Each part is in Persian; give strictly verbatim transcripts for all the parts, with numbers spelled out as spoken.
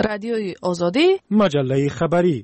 رادیوی آزادی، مجله خبری.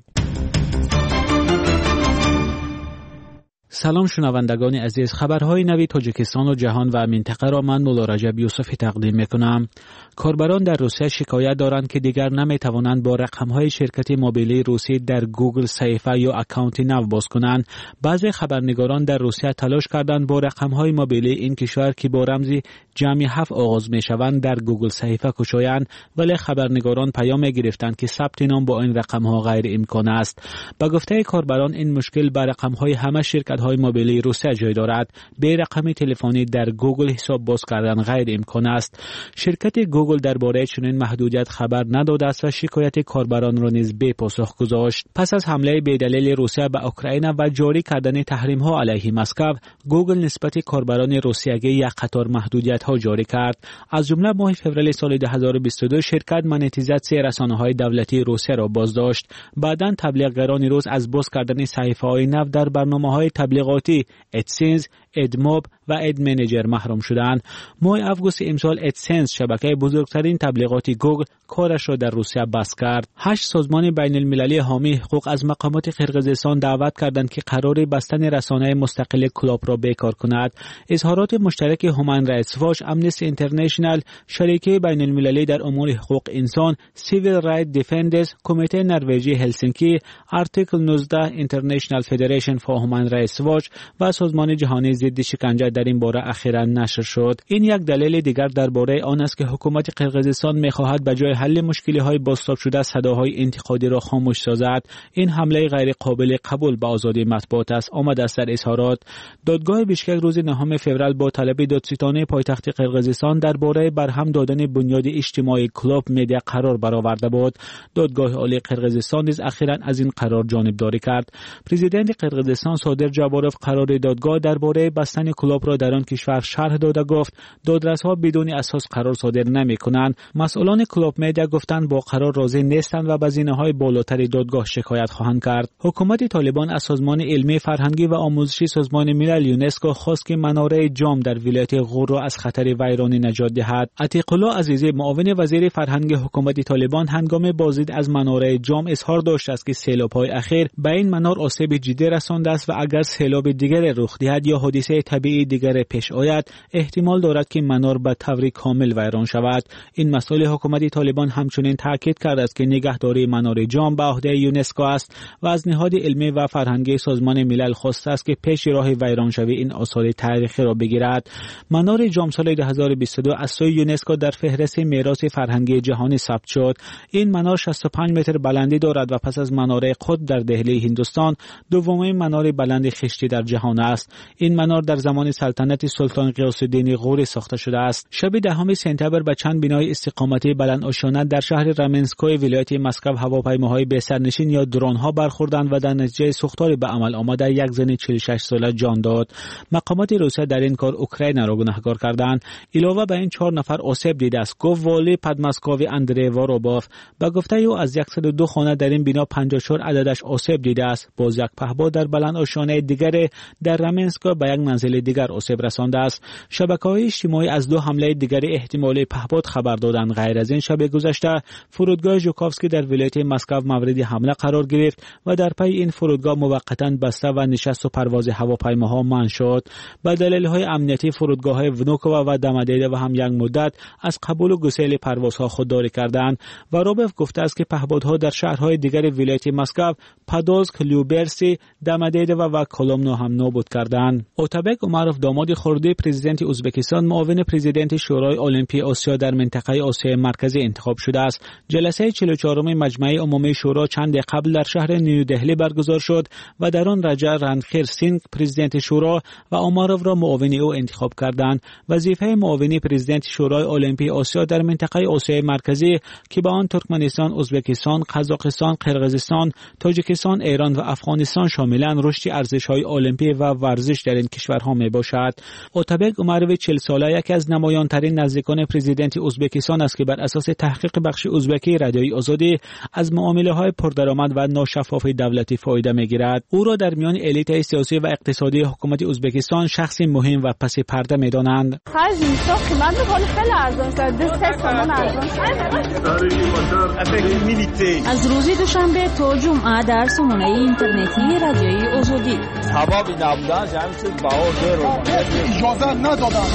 سلام شنوندگان عزیز، خبرهای نوی تاجیکستان و جهان و منطقه را من مولا رجب یوسفی تقدیم میکنم. کاربران در روسیه شکایت دارند که دیگر نمیتوانند با رقمهای شرکت موبیلی روسی در گوگل صفحه یا اکانت نو باز کنند. بعضی خبرنگاران در روسیه تلاش کردند با رقمهای موبیلی این کشور که با رمز جمعی هفت آغاز میشوند در گوگل صفحه گشایند، ولی خبرنگاران پیام گرفتند که ثبت نام با این رقمها غیر امکان است. به گفته کاربران این مشکل با رقمهای همه شرکت های موبیلی روسیه جای دارد. به رقم تلفنی در گوگل حساب باز کردن غیر امکان است. شرکت گوگل درباره چنین محدودیت خبر نداده است و شکایت کاربران را نیز بی پاسخ گذاشت. پس از حمله بی‌دلیل روسیه به اوکراین و جاری کردن تحریم ها علیه مسکو، گوگل نسبت کاربران روسیه‌ای یک قطار محدودیت ها جاری کرد. از جمله ماه فوریه سال دو هزار و بیست و دو شرکت مانتیزاسیون رسانه‌های دولتی روسیه را بازداشت. بعداً تبلیغگران روس از باز کردن صحیفه‌های نو در برنامه‌های تبلیغاتی ادسنس، ادموب و اد منیجر محروم شدند. ماه آگوست امسال ادسنس، شبکه بزرگترین تبلیغاتی گوگل، کارش را در روسیه بس کرد. هشت سازمان بین المللی حامی حقوق از مقامات قرقیزستان دعوت کردند که قرار بستن رسانه مستقل کلاب را بیکار کند. اظهارات مشترک هومن رایتس واچ، امنستی اینترنشنال، شریکه بین المللی در امور حقوق انسان، سیویل رایت دیفندرز، کمیته نروژی هلسینکی، آرتیکل نوزده اینترنشنال فدریشن فور هومن رایتس واچ و سازمان جهانی ضد شکنجه در این باره اخیراً نشر شد. این یک دلیل دیگر درباره آن است که حکومت قرقیزستان می‌خواهد به جای حل مشکل‌های بازتاب شده صداهای انتقادی را خاموش سازد. این حمله غیر قابل قبول به آزادی مطبوعات است، آمد است در اظهارات. دادگاه بیشکک روز نهم فوریه با طلب دادستانی پایتخت قرقیزستان درباره برهم دادن بنیاد اجتماعی کلوب مدیا قرار برآورده بود. دادگاه عالی قرقیزستان نیز اخیراً از این قرار جانبداری کرد. پرزیدنت قرقیزستان صادر جاباروف قرار دادگاه درباره بستن کلوب را در آن کشور شرح داده گفت دادرس‌ها بدون اساس قرار صادر نمی‌کنند. مسئولان کلوب مدیا گفتند با قرار راضی نیستند و به زینه‌های بالاتر دادگاه شکایت خواهند کرد. حکومت طالبان از سازمان علمی فرهنگی و آموزشی سازمان ملل یونسکو خواست که مناره جام در ولایت غور را از خطر ویرانی نجات دهد. عتیق الله عزیزی، معاون وزیر فرهنگ حکومت طالبان، هنگام بازدید از مناره جام اظهار داشت است که سیلاب‌های اخیر به این منار آسیب جدی رسانده است و اگر سیلاب دیگر رخ دهد یا حادثه طبیعی دیگر پیش آید، احتمال دارد که منار به طور کامل ویران شود. این مسئول حکومت طالبان همچنین تاکید کرده است که نگهداری منار جام به عهده یونسکو است و از نهاد علمی و فرهنگی سازمان ملل خواسته است که پیش راه ویرانشوی این آثار تاریخی را بگیرد. منار جام سال دو هزار و بیست و دو از سوی یونسکو در فهرست میراث فرهنگی جهانی ثبت شد. این منار شصت و پنج متر بلندی دارد و پس از مناره قطب در دهلی هندوستان دومین منار بلند خشتی در جهان است. این منار در زمان سلطنت سلطان غیاث الدین غوری ساخته شده است. شب دهم سپتامبر به چند بنای استقامتی بلند آشانه در شهر رامنسکوی ولایت مسکو هواپیماهای بی سرنشین یا درون‌ها برخوردند و در نتیجه سوختاری به عمل آمده یک زن چهل و شش ساله جان داد. مقامات روسیه در این کار اوکراین را گناهکار کردند. علاوه بر این چهار نفر آسیب دیده است، گفت والی پدماسکوی اندری واروباف. به گفته او از صد و دو خانه در این بنا پنجاه و چهار عددش آسیب دیده است. باز یک پهپاد در بلند آشانه دیگر در رامنسکو به یک منزل دیگر آسیب رسانده است. شبکه‌های اجتماعی از دو حمله دیگر احتمالی پهپاد خبر دادند. غیر از این شب گذشته فرودگاه ژوکوفسکی در ولایت مسکو مورد حمله قرار گرفت و در پی این فرودگاه موقتا بسته و نشست و پرواز هواپیماها منع شد. به دلایل امنیتی فرودگاه‌های ونوکووا و دمدیده و هم یک مدت از قبول و گسیل پروازها خودداری کردند. و روبف گفته است که پهپادها در شهرهای دیگر ولایت مسکو، پادولسک، لیوبرسی، دمدیده و کولومنو هم نابود کردند. اوتابک عمروف، داماد خردی پرزیدنت ازبکستان، معاون پرزیدنت شورای المپی آسیا در منطقه آسیای مرکزی انتخاب شده است. جلسه چهل و چهارم مجمع عمومی شورا چند قبل در شهر نیودهلی برگزار شد و در آن رجا رنخیر سینگ پرزیدنت شورا و عمروف را معاون او انتخاب کردند. وظیفه معاونی پرزیدنت شورای المپی آسیا در منطقه آسیای مرکزی که به آن ترکمنستان، ازبکستان، قزاقستان، قرقیزستان، تاجیکستان، ایران و افغانستان شاملند، رشد ارزش ورزش‌های المپی و ورزش در این کشورها میباشد. اوتابک اومرویچ چهل ساله یکی از نمایان‌ترین نزدیکان پرزیدنت ازبکستان است که بر اساس تحقیق بخش ازبکی رادیوی آزادی از معامله‌های پردرآمد و ناشفاف دولتی فایده می‌گیرد. او را در میان الیت سیاسی و اقتصادی حکومت ازبکستان شخصی مهم و پس پرده می‌دانند. از روز دوشنبه تا جمعه در سامانه اینترنتی رادیوی آزادی ثوابی نبودن جمعیت باور اجازه ندادن.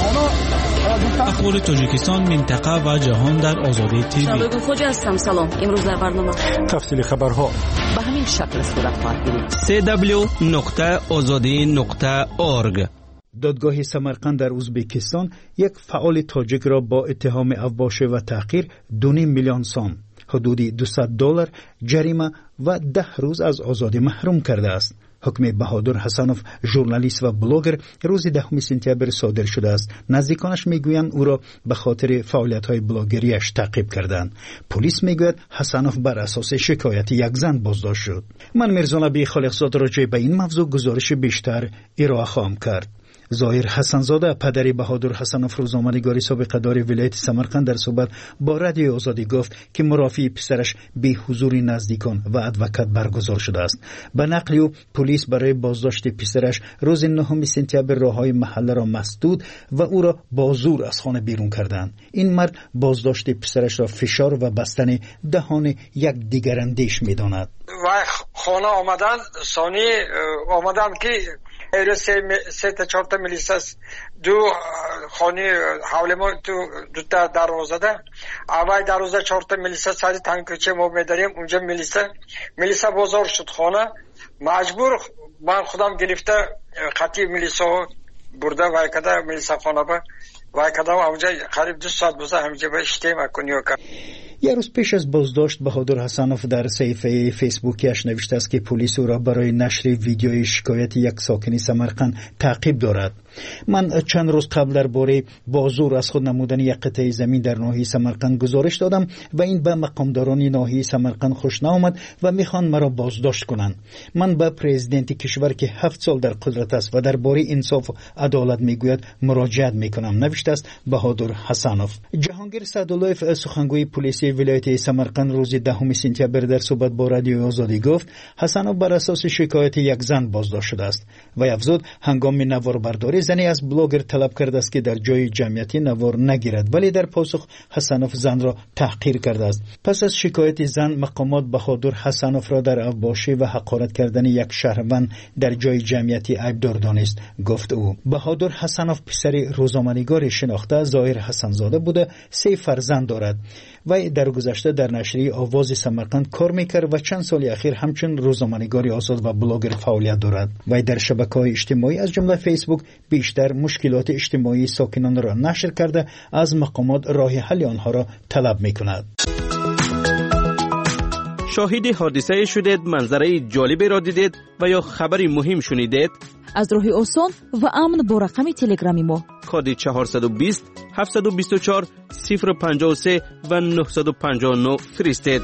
اخبار تاجیکستان، منطقه و جهان در آزادی تیوی. شبکه خوجا هستم. سلام. امروز در برنامه تفصیل خبرها به همین شکل صورت خواهد گرفت. سی دبلیو نقطه آزادی نقطه اورگ. دادگاه سمرقند در ازبکستان یک فعال تاجیک را با اتهام افباشه و تحقیر دو و نیم میلیون سام، حدودی دویست دلار جریمه و ده روز از آزادی محروم کرده است. حکم بهادر حسنوف، ژورنالیست و بلاگر، روز دهم سپتامبر صادر شده است. نزدیکانش میگویند او را به خاطر فعالیت‌های بلاگریش تعقیب کردند. پلیس میگوید حسنوف بر اساس شکایت یک زن بازداشت شد. من میرزا نبی خالقزاده راجع به این موضوع گزارش بیشتر ارائه خواهم کرد. ظاهر حسنزاده، پدر بهادر حسنوف، روزنامه‌نگار سابق دار ولایت سمرقند، در صحبت با رادیو آزادی گفت که مرافعه پسرش به حضور نزدیکان و ادوکات برگزار شده است. به نقل او، پلیس برای بازداشت پسرش روز نهم سپتامبر راههای محله را مسدود و او را با زور از خانه بیرون کردند. این مرد بازداشت پسرش را فشار و بستن دهان یک دیگراندیش می‌داند. و خانه آمدن ثانی آمدم که ایره سه, سه تا چهار تا ملیساس دو خانه حول ما دو, دو تا دروازه ده اول دروازه چهار تا ملیسا سری تنکچه ما میداریم اونجا ملیسا ملیسا بازار شد خانه مجبور من خودم گرفته خطی ملیسا برده و کده ملیسا خانه با و کده اونجا قریب دو ساعت بوده همینجا با اشتیم کنیو کرد. یک روز پیش از بازداشت بهادر حسنوف در صفحه فیسبوکیش نوشته است که پلیس او را برای نشر ویدیوی شکایت یک ساکن سمرقند تعقیب دارد. من چند روز قبل درباره با زور از خود نمودن یک قطعه زمین در ناحیه سمرقند گزارش دادم و این به مقامداران ناحیه سمرقند خوش نآمد و میخوان مرا بازداشت کنند. من به پرزیدنت کشور که هفت سال در قدرت است و درباره انصاف و عدالت میگوید مراجعت میکنم، نوشته است بهادر حسنوف. جهانگیر سعداللهیف، سخنگوی پلیس ولایت سمرقند، روز دهم سپتامبر در صحبت با رادیو آزادی گفت حسنوف بر اساس شکایت یک زن بازداشت شده است و افزود هنگام نوار برداری زنی از بلاگر طلب کرده است که در جای جمعیتی نوار نگیرد، ولی در پاسخ حسنوف زن را تحقیر کرده است. پس از شکایت زن، مقامات بهادر حسنوف را در افباشی و حقارت کردن یک شهروند در جای جمعیتی عیبدار دانست. گفت او بهادر حسنوف پسر روزنامه‌نگار شناخته ظاهر حسنزاده بوده، سه فرزند دارد و در گذشته در نشریه آواز سمرقند کار میکرد و چند سال اخیر همچون روزنامه‌نگار آزاد و بلاگر فعالیت دارد و در شبکه‌های اجتماعی از جمله فیسبوک بیشتر مشکلات اجتماعی ساکنان را نشر کرده از مقامات راه حل آنها را طلب میکند. شاهد حادثه شدید، منظره جالبی را دیدید و یا خبری مهم شنیدید؟ از راه آسان و امن با رقم تلگرامی ما کد چهارصد و بیست هفتصد و بیست و چهار صفر پنجاه و سه و نهصد و پنجاه و نه فرستید.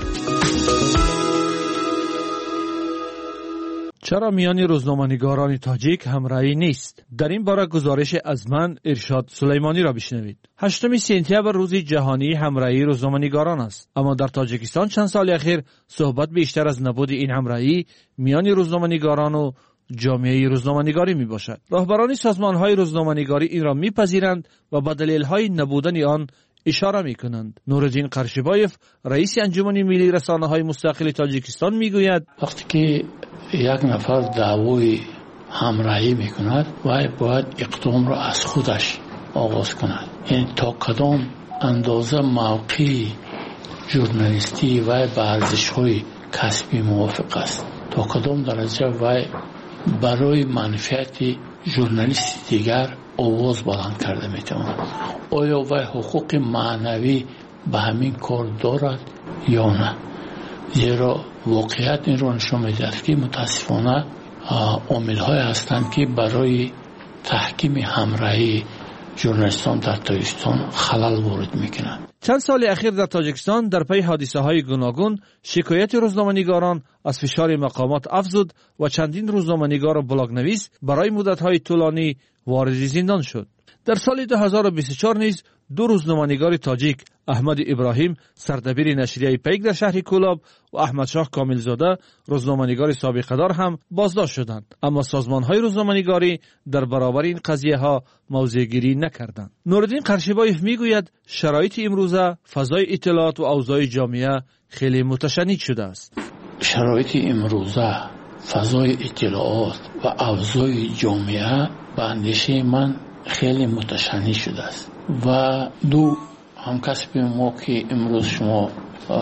چرا میان روزنامه‌نگاران تاجیک همراهی نیست؟ در این باره گزارش از من ارشاد سلیمانی را بشنوید. هشتم سپتامبر روز جهانی همراهی روزنامه‌نگاران است، اما در تاجیکستان چند سال اخیر صحبت بیشتر از نبود این همراهی میان روزنامه‌نگاران و جامعه روزنامه‌نگاری می باشد. راهبران سازمان‌های روزنامه‌نگاری این را می‌پذیرند و به دلایل نبودن آن اشاره می‌کنند. نورالدین قرشبایف، رئیس انجمن ملی رسانه‌های مستقل تاجیکستان، می‌گوید وقتی که یک نفر دعوای همراهی می‌کند و باید اقدام را از خودش آغاز کند. یعنی تا کدام اندازه موقع ژورنالیستی و ارزش‌های کسبی موافق است، تا کدام درجه و برای منفعت ژورنالیست دیگر آواز بلند کرده میتواند. آیا و حقوق معنوی به همین کار دارد یا نه؟ زیرا واقعیت این رو نشون میدهد که متاسفانه عامل‌های هستند که برای تحکیم همراهی ژورنالیستان در تاجیکستان خلل وارد میکنند. چند سال اخیر در تاجیکستان در پی حادثه های گوناگون شکایت روزنامه‌نگاران از فشار مقامات افزود و چندین روزنامه‌نگار و بلاگ‌نویس برای مدت‌های طولانی وارد زندان شد. در سال دو هزار و بیست و چهار نیز دو روزنامه‌نگار تاجیک، احمد ابراهیم سردبیر نشریه پیک در شهر کولاب و احمد شاه کاملزاده روزنامه‌نگار سابقه دار هم بازداشت شدند، اما سازمان‌های روزنامه‌نگاری در برابر این قضیه‌ها موضع‌گیری نکردند. نورالدین قرشیبایف میگوید شرایط امروزه فضای اطلاعات و اوضاع جامعه خیلی متشنج شده است. شرایط امروزه فضای اطلاعات و اوضاع جامعه به اندیشه من خیلی متشنج شده است و دو همکسب ما که امروز شما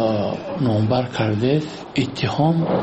نامبر کرده اتهام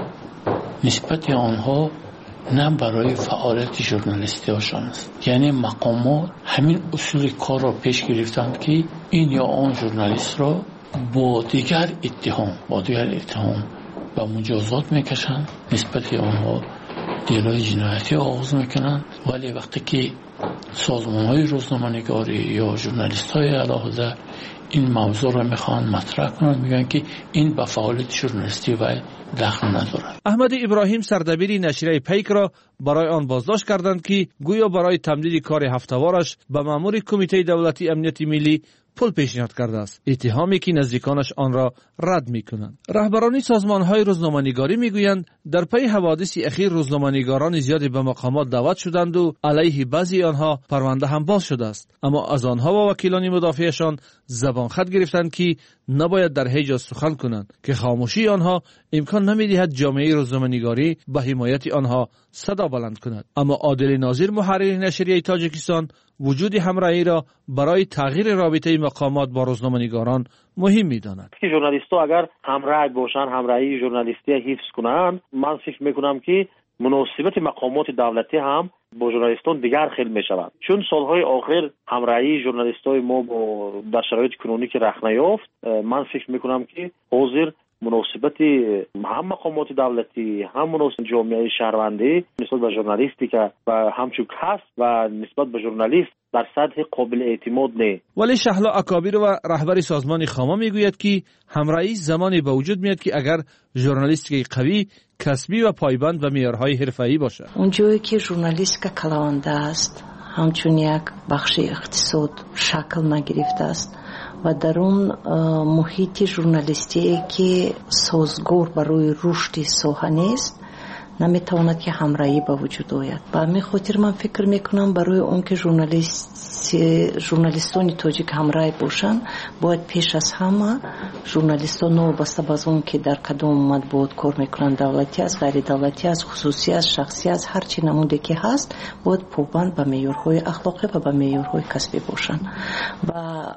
نسبت آنها نه برای فعالیت ژورنالیستی هاشان است، یعنی مقامات همین اصول کار را پیش گرفتند که این یا آن ژورنالیست را با دیگر اتهام با دیگر اتهام و مجازات میکشند، نسبت آنها دلایل جنایتی آغاز میکنند، ولی وقتی که سازمان های روزنامه‌نگاری یا ژورنالیست های علاوه این موضوع را میخوان مطرح کنند، میگن که این به فعالیت ژورنالیستی و دخل ندارد. احمد ابراهیم سردبیر نشریه پیک را برای آن بازداشت کردند که گویا برای تمدید کار هفته‌وارش به مأمور کمیته دولتی امنیت ملی پول پیشنهاد کرده است، اتهامی که نزدیکانش آن را رد میکنند. رهبران سازمان‌های روزنامه‌نگاری میگویند در پی حوادث اخیر روزنامه‌نگاران زیادی به مقامات دعوت شدند و علیه بعضی آنها پرونده هم باز شده است، اما از آنها و وکیلان مدافعشان زبان خط گرفتند که نباید در هیچ جا سخن کنند که خاموشی آنها امکان نمی‌دهد جامعه روزنامه‌نگاری به حمایت آنها صدا بلند کند. اما عادل ناظر محرر نشریه تاجیکستان وجود همراهی را برای تغییر رابطه مقامات با روزنامه‌نگاران مهم می‌داند. که ژورنالیست‌ها اگر همراه باشند، همراهی ژورنالیستی حفظ کنند، من فکر می‌کنم که مناسبت مقامات دولتی هم با ژورنالیستان دیگر خیلی می‌شود، چون سالهای آخر همراهی ژورنالیست‌های ما با در شرایط کنونی که رخ نیافت، من فکر می‌کنم که حاضر مناسبت هم مقامات دولتی هم مناسبت جامعه شهروندی نسبت به ژورنالیستی که و همچون کسب و نسبت به ژورنالیست در سطح قابل اعتماد نه. ولی شهلا اکابیر و رهبر سازمان خاما میگوید که همراهی زمانی به وجود میاد که اگر ژورنالیستی قوی، کسبی و پایبند به معیارهای حرفه‌ای باشد. اونجایی که ژورنالیست که کلاونده است، همچون یک بخش اقتصاد شکل نگرفته است و در اون محیط ژورنالیستی که سازگار برای رشد ساحه نیست، نمیتواند که همراهی به وجود آید. به همین خاطر من فکر میکنم برای اون که ژورنالیست ژورنالیستان تاجیک همراه باشند، باید پیش از همه ژورنالیستان وابسته به اون که در کدام مطبوعات کار میکنند، دولتی است، غیر دولتی است، خصوصی است، شخصی است، هر چی نموده که هست، باید پابند به معیارهای اخلاقی و به معیارهای کسبی باشند و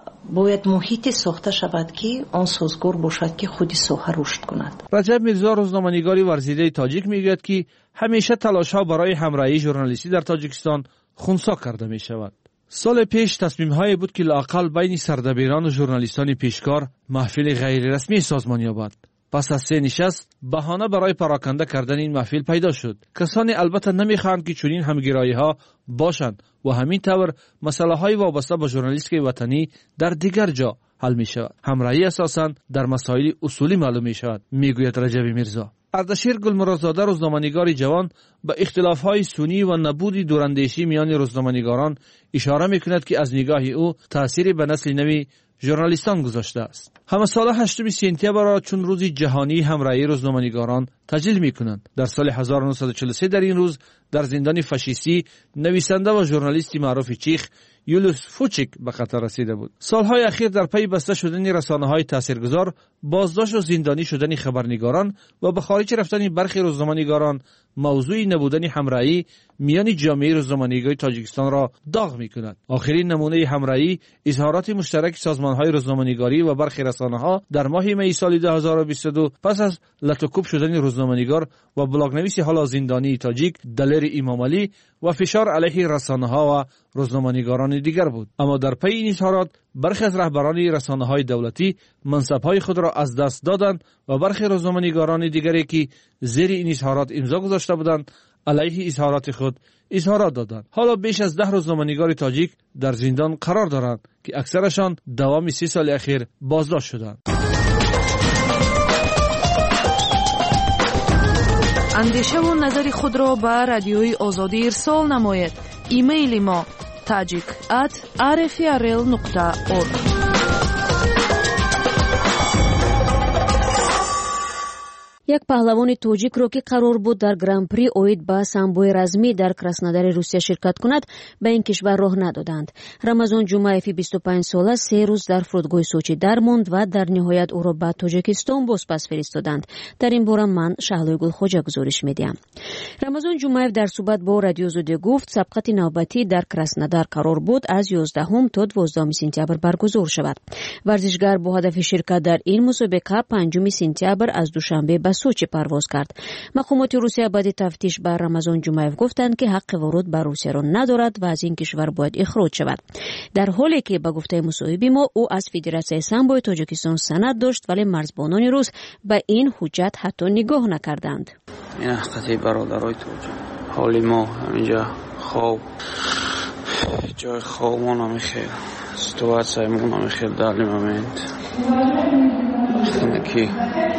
باید محیط ساخته شود که آن سازگار باشد که خودی ساحه رشد کند. رجب میرزا روزنامه‌نگاری ورزیده تاجیک میگوید که همیشه تلاش‌ها برای همراهی ژورنالیستی در تاجیکستان خنثی کرده می شود. سال پیش تصمیم‌هایی بود که لااقل بین سردبیران و ژورنالیستان پیشکار محفل غیر رسمی سازمان یابد. پس از سه نشست بهانه برای پراکنده کردن این محفل پیدا شد. کسانی البته نمی‌خواهند که چنین همگرایی‌ها باشند و همین طور مسائل‌های وابسته به ژورنالیستی وطنی در دیگر جا حل می‌شود. همراهی اساساً در مسائل اصولی معلوم می‌شود، میگوید رجب میرزا. اردشیر گلمرادزاده روزنامه‌نگار جوان به اختلاف‌های سنی و نبود دوراندیشی میان روزنامه‌نگاران اشاره می‌کند که از نگاه او تأثیری به نسل نوی ژورنالیستان گذاشته است. همه سال هشتم سپتامبر را چون روز جهانی همراهی روزنامه‌نگاران تجلیل می‌کنند. در سال هزار و نهصد و چهل و سه در این روز در زندان فاشیستی نویسنده و ژورنالیستی معروف چیخ یولوس فوچیک به خطر رسیده بود. سالهای اخیر در پی بسته شدن رسانه‌های تاثیرگذار، بازداشت و زندانی شدن خبرنگاران و به خارج رفتن برخی روزنامه‌نگاران موضوع نبودن همراهی میان جامعه روزنامه‌نگاری تاجیکستان را داغ می‌کند. آخرین نمونه همراهی اظهارات مشترک سازمان‌های روزنامه‌نگاری و برخی رسانه‌ها در ماه می سال دو هزار و بیست و دو پس از لطوکوب شدن روزنامه‌نگار و بلاگ‌نویس حالا زندانی تاجیک دلیر امامعلی و فشار علیه رسانه‌ها و روزنامه‌نگاران دیگر بود. اما در پی این اظهارات برخی از رهبران رسانه‌های دولتی منصب‌های خود را از دست دادند و برخی روزنامه‌نگاران دیگری که زیر این اظهارات امضا گذاشته بودند علیه اظهارات خود اظهارات دادند. حالا بیش از ده روزنامه‌نگار تاجیک در زندان قرار دارند که اکثرشان دوام سی سال اخیر بازداشت شدند. اندیشه و نظر خود را به رادیوی آزادی ارسال نمایید. ایمیل ما tajik at r f r l nokta org. یک پهلوان تاجیک رو که قرار بود در گراند پری اوید با سامبوی رزمی در کراسنودار روسیه شرکت کند به این کشور راه ندادند. رمضان جمعیفی بیست و پنج ساله سه روز در فرودگاه سوچی درماند و در نهایت او را به تاجیکستان بازپس فرستادند. در این باره من شهلوی گلخوجا گزارش میدیم. رمضان جمعیف در صحبت با رادیو زوده گفت سبقت نوبتی در کراسنودار قرار بود از یازدهم تا دوازدهم سپتامبر برگزار شود. ورزشگر با هدف شرکت در این مسابقه پنجم سپتامبر از دوشنبه به سوچی پرواز کرد. مقامات روسیه بعد تفتیش بر رمضان جمعیف گفتند که حق ورود به روسیه را ندارد و از این کشور باید اخراج شود. در حالی که به گفته مصاحبی ما او از فدراسیون سامبوی تاجیکستان سند داشت ولی مرزبانان روس به این حجت حتی نگاه نکردند. این حقیقتی برادرای توجه حالی ما اینجا خواب جای خواب ما نمیخیر سیتواسیای ما نمیخیر در این مومنت که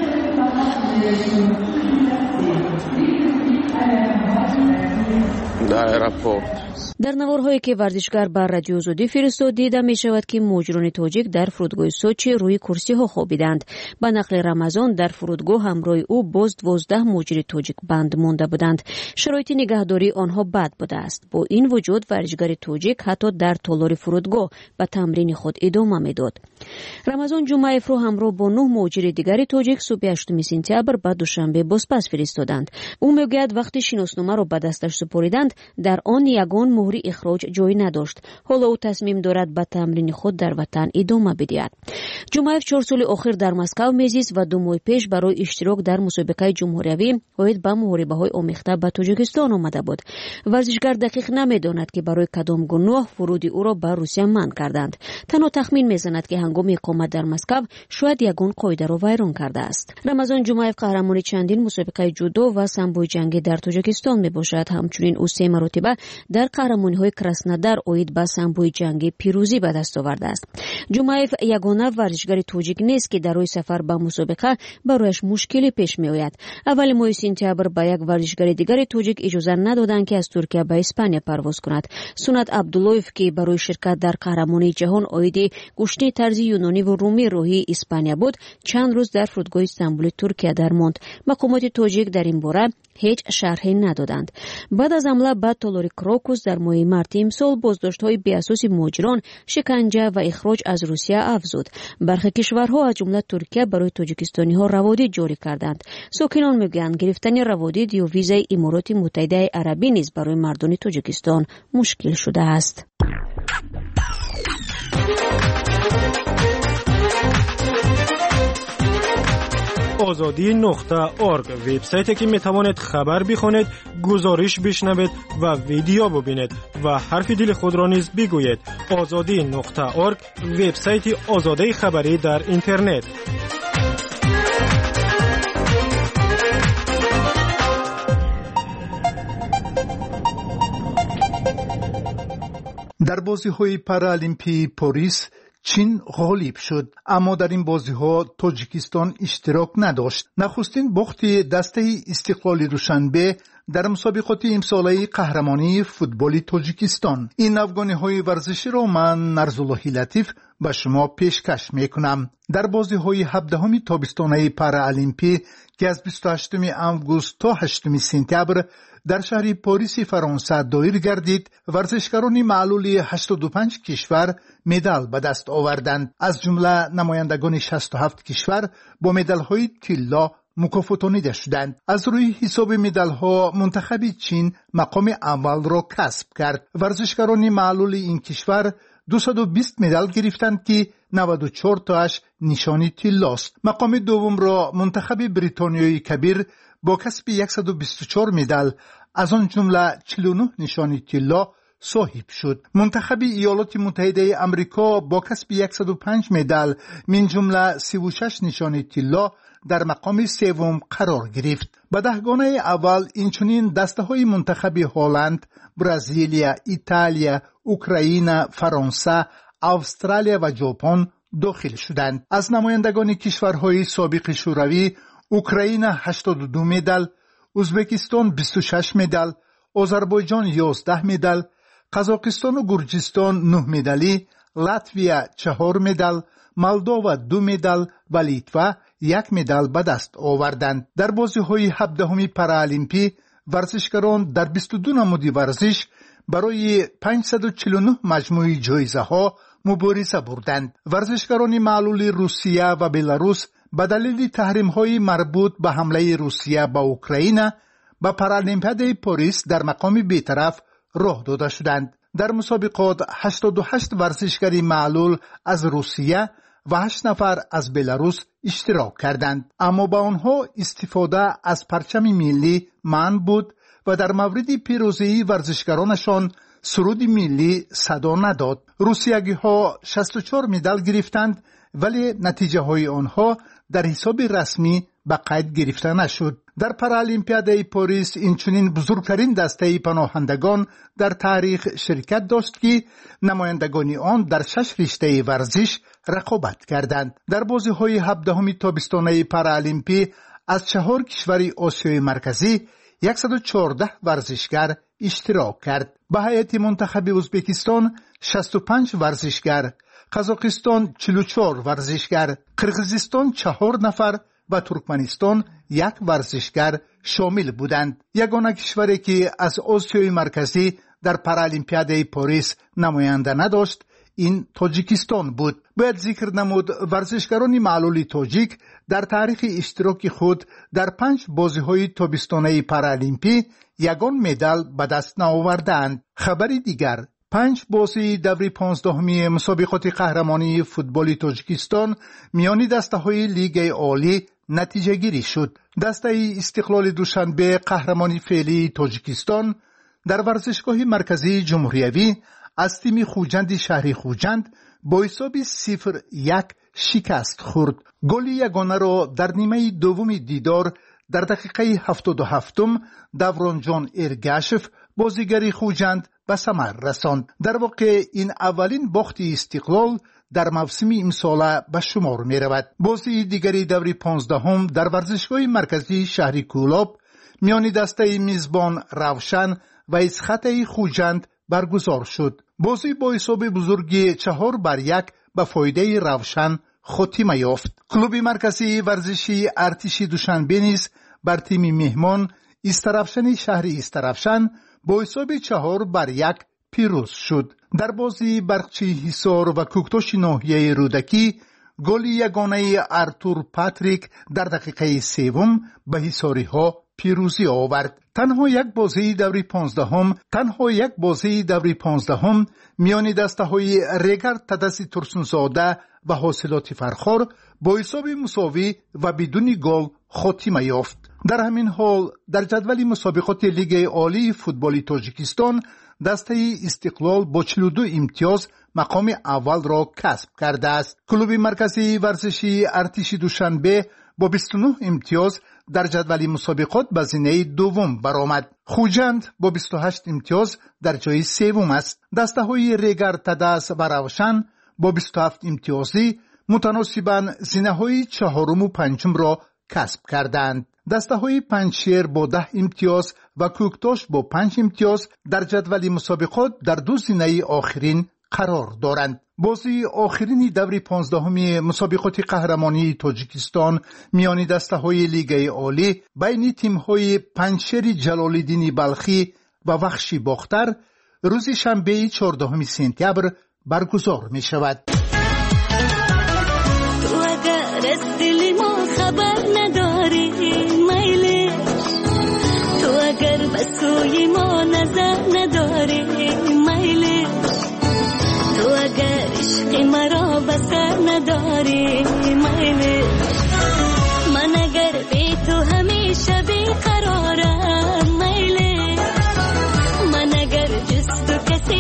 در رپورت در نوارهایی که ورزشگر بر رادیو زودی فرستاد دیده می شود که مهاجران تاجیک در فرودگاه سوچی روی کرسی ها خوابیدند. به نقل رمضان در فرودگاه همراه او باز دوازده مهاجر تاجیک بند مانده بودند. شرایط نگهداری آنها بد بوده است. با این وجود ورزشگر تاجیک حتی در تالار فرودگاه به تمرین خود ادامه میداد. رمضان جمعیف رو همراه با نه مهاجر دیگر تاجیک صبح هشتم سپتامبر به دوشنبه بازپس فرستادند. او میگوید وقتی شناسنامه را به دستش سپردند در آن یگان مهر اخراج جای نداشت. حالا او تصمیم دارد به تمرین خود در وطن ادامه بدهد. جمعیف چهار سال اخیر در مسکو میزیست و دو ماه پیش برای اشتراک در مسابقه جمهوری اوید به محاربه‌های آمیخته به تاجیکستان آمده بود. ورزشگر دقیق نمیداند که برای کدام گناه فرود او را به روسیه منع کردند. تنها تخمین میزند که هنگام اقامت در مسکو شاید یگان قاعده را ویران کرده است. رمضان جمعیف قهرمان چندین مسابقه جودو و سامبوی جنگی در تاجیکستان میباشد. همچنین او سه مرتبه در قهرمانی‌های کراسنودار اوید با سامبوی جنگی پیروزی به دست آورده است. جمعیف یگانه ورزشگر تاجیک نیست که در روی سفر به مسابقه برایش مشکلی پیش میآید. اول ماه سپتامبر به یک ورزشگر دیگر تاجیک اجازه ندادند که از ترکیه به اسپانیا پرواز کند. سنت عبداللهیف که برای شرکت در قهرمانی جهان اوید گشنه طرز یونانی و رومی روحی اسپانیا بود، چند روز در فرودگاه استانبول ترکیه درماند. مقامات تاجیک در این باره هیچ شرحی ندادند. بعد از حمله به تالار کراکوس در ماه مارت امسال بازداشت‌های بی اساس مهاجران، شکنجه و اخراج از روسیه افزود. برخی کشورها از جمله ترکیه برای تاجیکستانی‌ها روادید جاری کردند. ساکنان میگویند گرفتن روادید یا ویزای امارات متحده عربی نیز برای مردم تاجیکستان مشکل شده است. آزادی نقطه ارگ وبسایتی که می توانید خبر بخونید، گزارش بشنوید و ویدیو ببینید و حرف دل خود را نیز بگویید. آزادی نقطه ارگ وبسایت آزادی خبری در اینترنت. در بازی‌های پارالمپی پاریس چین غالب شد، اما در این بازی‌ها تاجیکستان اشتراک نداشت. نخستین باخت دسته استقلال دوشنبه در مسابقات امساله قهرمانی فوتبال تاجیکستان. این افغانی‌های ورزشی را من نرزالله لطیف به شما پیشکش میکنم. در بازی‌های هفدهم تابستانه پارالمپی که از بیست و هشتم آگوست تا هشتم سپتامبر در شهر پاریس فرانسه دایر گردید، ورزشکاران معلول هشتاد و پنج کشور مدال به دست آوردند. از جمله نمایندگان شصت و هفت کشور با مدال‌های طلا مکافاتانیده شدند. از روی حساب مدال‌ها منتخب چین مقام اول را کسب کرد. ورزشکاران معلول این کشور دویست و بیست مدال گرفتند که نود و چهار تاش نشانی طلاست. مقام دوم را منتخب بریتانیای کبیر با کسب صد و بیست و چهار مدال، از آن جمله چهل و نه نشانی طلا، صاحب شد. منتخب ایالات متحده آمریکا با کسب صد و پنج مدال من جمله سی و شش نشان طلا در مقام سوم قرار گرفت. به دهگانه اول اینچنین دسته‌های منتخب هلند، برزیل، ایتالیا، اوکراین، فرانسه، استرالیا و ژاپن داخل شدند. از نمایندگان کشورهای سابق شوروی، اوکراین هشتاد و دو مدال، ازبکستان بیست و شش مدال، آذربایجان یازده مدال، قزاقستان و گرجستان نه مدالی، لاتویا چهار مدال، مولداوا دو مدال و لیتوا یک مدال به دست آوردند. در بازی‌های هفدهمی پارالمپی ورزشکاران در بیست و دو نمود ورزش برای پانصد و چهل و نه مجموعه جایزه‌ها مبارزه بردند. ورزشکاران معلول روسیه و بلاروس به دلیل تحریم‌های مربوط به حمله روسیه به اوکراین به پارالمپیاد پاریس در مقام بی‌طرف راه داده شدند. در مسابقات هشتاد و هشت ورزشکار معلول از روسیه و هشت نفر از بلاروس اشتراک کردند، اما با آنها استفاده از پرچم ملی منع بود و در مورد پیروزی ورزشکارانشان سرود ملی صدا نداد. روسیه‌ها شصت و چهار مدال گرفتند ولی نتیجه های آنها در حساب رسمی به قید گرفته نشد. در پارالمپیاد پاریس اینچنین بزرگترین دسته پناهندگان در تاریخ شرکت داشت که نمایندگان آن در شش رشته ورزش رقابت کردند. در بازی‌های هفدهمی تابستانه پارالمپی از چهار کشور آسیای مرکزی صد و چهارده ورزشکار اشتراک کرد. به هیئت منتخب ازبکستان شصت و پنج ورزشکار، قزاقستان چهل و چهار ورزشکار، قرقیزستان چهار نفر و ترکمنستان یک ورزشکار شامل بودند. یگانه کشوری که از آسیای مرکزی در پارالمپیاد پاریس نماینده نداشت این تاجیکستان بود. باید ذکر نمود ورزشکاران معلول تاجیک در تاریخ اشتراک خود در پنج بازی‌های تابستانه پارالمپی یگان مدال به دست نآوردند. خبری دیگر، پنج بازی دوره پانزدهمی مسابقات قهرمانی فوتبال تاجیکستان میان دسته‌های لیگ عالی نتیجه گیری شد. دسته استقلال دوشنبه قهرمانی فعلی تاجیکستان در ورزشگاه مرکزی جمهوریوی از تیم خوجند شهری خوجند با حساب صفر یک شکست خورد. گل یگانه را در نیمه دوم دیدار در دقیقه هفتاد و هفتم دورانجان ارگاشف بازیگر خوجند به ثمر رساند. در واقع این اولین باخت استقلال در موسم امسال به شمار می رود. بازی دیگری دوره پانزدهم در ورزشگاه مرکزی شهری کولاب میان دسته میزبان روشن و اسخط خوجند برگزار شد. بازی با حساب بزرگی چهار بر یک به فایده روشن خاتمه یافت. کلوب مرکزی ورزشی ارتش دوشنبه نیز بر تیم مهمان استرافشن شهری استرافشن با حساب چهار بر یک پیروز شد. در بازی برقچی حصار و کوکتوش ناحیه رودکی گل یگانه ارتور پاتریک در دقیقه سوم به حصاری ها پیروزی آورد. تنها یک بازی دوره پانزدهم تنها یک بازی دوره پانزدهم میان دسته های ریگر تدسی ترسونزاده و حاصلات فرخار با حساب مساوی و بدون گل خاتمه یافت. در همین حال در جدول مسابقات لیگ عالی فوتبال تاجیکستان دسته استقلال با چهل و دو امتیاز مقام اول را کسب کرده است. کلوب مرکزی ورزشی ارتش دوشنبه با بیست و نه امتیاز در جدول مسابقات به زینه دوم برآمد. خوجند با بیست و هشت امتیاز در جای سوم است. دسته های ریگر تدس و روشن با بیست و هفت امتیازی متناسباً زینه های چهارم و پنجم را کسب کردند. دسته های پنجشیر با ده امتیاز و کوکتاش با پنج امتیاز در جدول مسابقات در دو زینه آخرین قرار دارند. بازی آخرین دوره پانزدهمی مسابقات قهرمانی تاجیکستان میان دسته های لیگ عالی بین تیم های پنجشیر جلال‌الدین بلخی و وخشی باختر روز شنبه چهاردهم سپتامبر برگزار می شود. تو اگر از دل ما خبر نداری میلی، تو اگر به سوی ما نظر نداری میلی، تو اگر عشق مرا بسر نداری میلی، من اگر بی تو همیشه بیقرارم میلی، من اگر جز تو کسی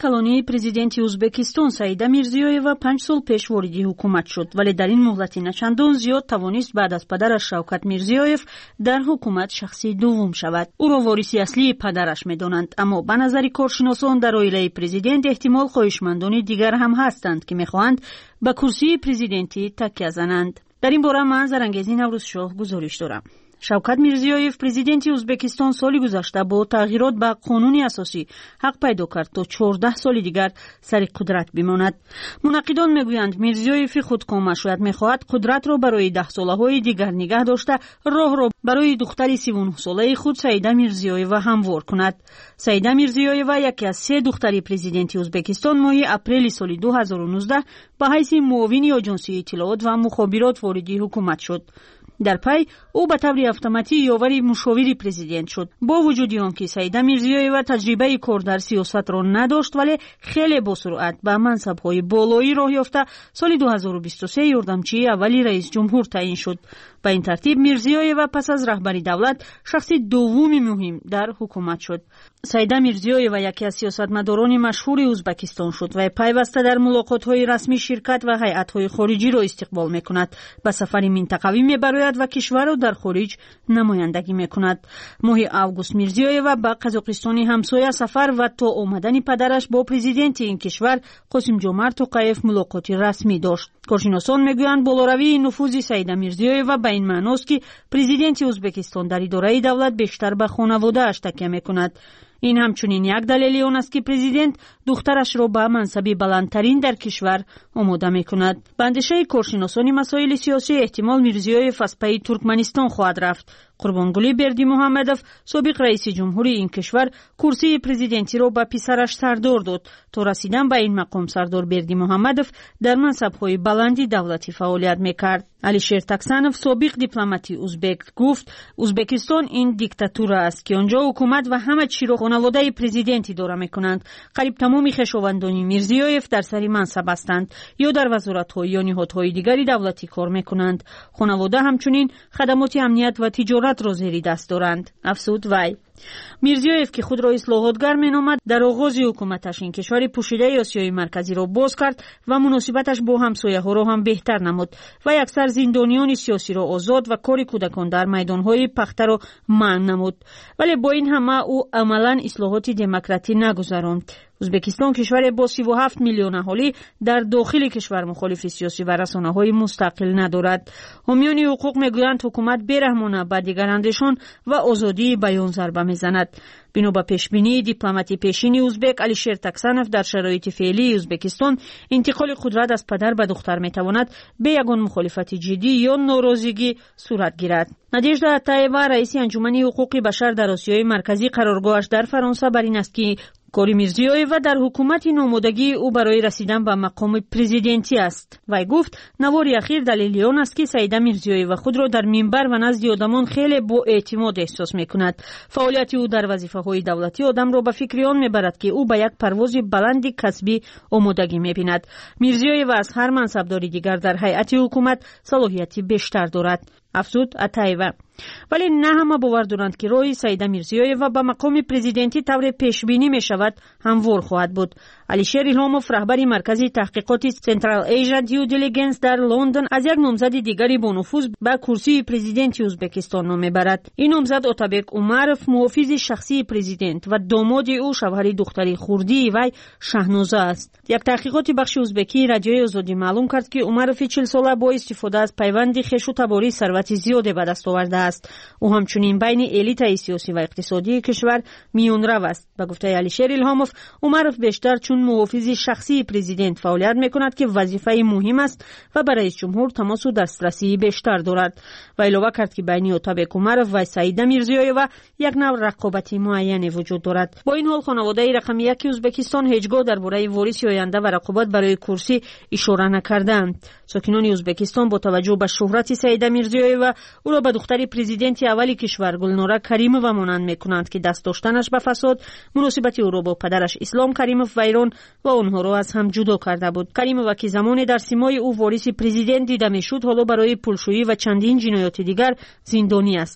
калонии президенти узбекистон Саида Мирзиёева панҷ сол пеш вориди ҳукумат шуд, вале дар ин муҳлати начандон зиёд тавонист баъд аз падараш Шавкат Мирзиёев дар ҳукумат шахси дуввум шавад. ӯро вориси аслии падараш медонанд, аммо ба назари коршиносон дар оилаи президент эҳтимол хоҳишмандони дигар ҳам ҳастанд ки мехоҳанд ба курсии президентӣ такя зананд. дар ин бора ман Зарангези Наврӯзшоҳ гузориш дорам. Шавкат Мирзиёев президенти Узбекистон соли гузашта бо тағйирот ба қонуни асосӣ ҳақ пайдо кард то чордаҳ соли дигар сари қудрат бимонад. Мунаққидон мегӯянд Мирзиёеви худкома шояд мехоҳад қудратро барои даҳсолаҳои дигар нигаҳ дошта роҳро барои духтари сивунҳсолаи худ Саида Мирзиёева ҳамвор кунад. Саида Мирзиёева яке аз се духтари президенти Узбекистон моҳи апрели соли ду ҳазору нуздаҳ ба ҳайси муовини оҷонсии иттилоот ва мухобирот вориди ҳукумат шуд. дар пай ӯ ба таври автоматӣ ёвари мушовири президент шуд. бо вуҷуди он ки Саида Мирзиёева таҷрибаи кор дар сиёсатро надошт, вале хеле босуръат ба мансабҳои болоӣ роҳ ёфта соли ду ҳазору бисту се ёрдамчии аввали раис ҷумҳур таъин шуд. ба ин тартиб Мирзиёева пас аз раҳбари давлат шахси дуввуми муҳим дар ҳукумат шуд. Саида Мирзиёева яке аз сиёсатмадорони машҳури Узбекистон шуд ва пайваста дар мулоқотҳои расмӣ ширкат ва ҳайатҳои хориҷиро истиқбол мекунад. ба сафари минтақавӣ мебарояд ва кишварро дар хориҷ намояндагӣ мекунад. моҳи август Мирзиёева ба Қазоқистони ҳамсоя сафар ва то омадани падараш бо президенти ин кишвар Қосимҷомарт Тоқаев мулоқоти расмӣ дошт. коршиносон мегӯянд болоравии нуфузи Саида Мирзиёева ба ин маъност ки президенти Узбекистон дар идораи давлат бештар ба хонаводааш такя мекунад. ин ҳамчунин як далели он аст ки президент духтарашро ба мансаби баландтарин дар кишвар омода мекунад. ба андешаи коршиносони масоили сиёсӣ эҳтимол Мирзиёев аз пайи Туркманистон хоҳад рафт. Қурбонгулӣ Бердимуҳаммадов, собиқ раиси ҷумҳури ин кишвар, курсии президентиро ба писараш Сардор дод. то расидан ба ин мақом Сардор Бердимуҳаммадов дар мансабҳои баланди давлатӣ фаъолият мекард. Алишер Таксанов, собиқ дипломати узбек, гуфт Узбекистон ин диктатура аст ки онҷо ҳукумат ва ҳама чиро хонаводаи президент идора мекунанд. қариб тамоми хешовандони Мирзиёев дар сари мансаб ҳастанд ё дар вазоратҳо ё ниҳодҳои дигари давлатӣ кор мекунанд. хонавода ҳамчунин хадамоти амният ва тиҷоратро зери даст доранд, афзуд вай. Мирзиёев ки худро ислоҳотгар меномад, дар оғози ҳукуматаш ин кишвари пӯшидаи Осиёи марказиро боз кард ва муносибаташ бо ҳамсояҳоро ҳам беҳтар намуд ва яксар зиндониёни сиёсиро озод ва кори кӯдакон дар майдонҳои пахтаро манъ намуд. вале бо ин ҳама ӯ амалан ислоҳоти демократӣ нагузаронд. Узбекистон кишваре бо сиву ҳафт миллион аҳолӣ дар дохили кишвар мухолифи сиёсӣ ва расонаҳои мустақил надорад. ҳомиёни ҳуқуқ мегӯянд ҳукумат бераҳмона ба дигарандешон ва озодии баён зарба мезанад. бино ба пешбинии дипломати пешини узбек Алишер Таксанов, дар шароити феълии Узбекистон интиқоли қудрат аз падар ба духтар метавонад бе ягон мухолифати ҷиддӣ ё норозигӣ сурат гирад. Надежда Атаева, раиси анҷумани ҳуқуқи башар дар Осиёи марказӣ, қароргоҳаш дар Фаронса бар ин аст ки кори Мирзиёева дар ҳукумати номодагии ӯ барои расидан ба мақоми президентӣ аст. вай гуфт навори ахир далели он аст ки Саида Мирзиёева худро дар минбар ва назди одамон хеле боэътимод эҳсос мекунад. фаъолияти ӯ дар вазифаҳои давлатӣ одамро ба фикри он мебарад ки ӯ ба як парвози баланди касбӣ омодагӣ мебинад. Мирзиёева аз ҳар мансабдори дигар дар ҳайати ҳукумат салоҳияти бештар дорад, афзуд Атаева. вале на ҳама бовар доранд ки роҳи Саида Мирзиёева ба мақоми президентӣ тавре пешбинӣ мешавад ҳамвор хоҳад буд. Алишер Илҳомов, раҳбари маркази таҳқиқоти Central Asia Due Diligence дар Лондон, аз як номзади дигари бонуфуз ба курсии президенти Узбекистон ном мебарад. ин номзад Отабек Умаров, муҳофизи шахсии президент ва домоди ӯ шавҳари духтари хурдии вай Шаҳноза аст. як таҳқиқоти бахши узбекии радиои Озодӣ маълум кард ки Умарови чил сола бо истифода аз пайванди хешу табори сарвати зиёде ба даст оварда аст. ӯ ҳамчунин байни элитаи сиёсӣ ва иқтисодии кишвар миёнрав аст. ба гуфтаи Алишер Илҳомов, Умаров бештар чун муҳофизи шахсии президент фаъолият мекунад ки вазифаи муҳим аст ва ба раис ҷумҳур тамосу дастрасии бештар дорад. ва илова кард ки байни Отабек Умаров ва Саида Мирзиёева як навъ рақобати муайяне вуҷуд дорад. бо ин ҳол хонаводаи рақами яки Узбекистон ҳеҷ гоҳ дар бораи вориси оянда ва рақобат барои курсӣ ишора накардаанд. сокинони Узбекистон бо таваҷҷӯҳ ба шӯҳрати Саида Мирзиёева ӯро ба духтари президенти аввали кишвар Гулнора Каримова монанд мекунанд ки даст доштанаш ба фасод, муносибати ӯро бо падараш Ислом Каримов вайрон ва онҳоро аз ҳам ҷудо карда буд. Каримова ки замоне дар симои ӯ вориси президент дида мешуд, ҳоло барои пулшӯӣ ва чандин ҷиноёти дигар зиндонӣ аст.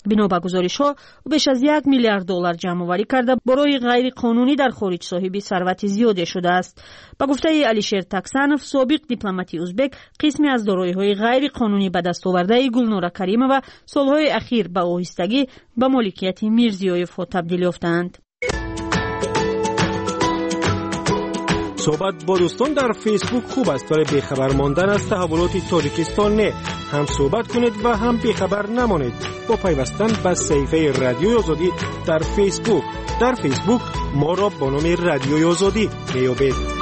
бино ба гузоришҳо беш аз як миллиард доллар ҷамъоварӣ карда барои ғайриқонунӣ дар хориҷ соҳиби сарвати зиёде шудааст. ба гуфтаи Алишер Таксанов, собиқ дипломати узбек, қисме аз дороиҳои ғайриқонунӣ ба дастовардаи Гулнора Каримова солҳои ахир ба оҳистагӣ ба моликияти Мирзиёевҳо табдил ёфтаанд. صحبت با دوستان در فیسبوک خوب است ولی بیخبر ماندن از تحولات تاجیکستان نه. هم صحبت کنید و هم بیخبر نمانید با پیوستن به صفحه رادیوی آزادی در فیسبوک. در فیسبوک ما را با نام رادیوی آزادی میابید.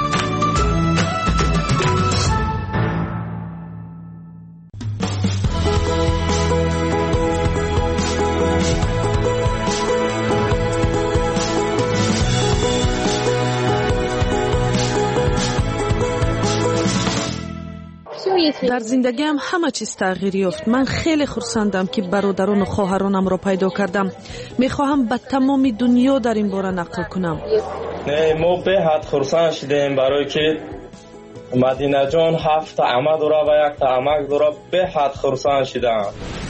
در زندگیم همه چیز تغییر یافت. من خیلی خرسندم که برادران و خواهرانم را پیدا کردم. میخواهم به تمام دنیا در این باره نقل کنم. نه ما به حد خرسند شدیم برای که مدینه جان هفت عمه داره و یک عمک داره. به حد خرسند شدم.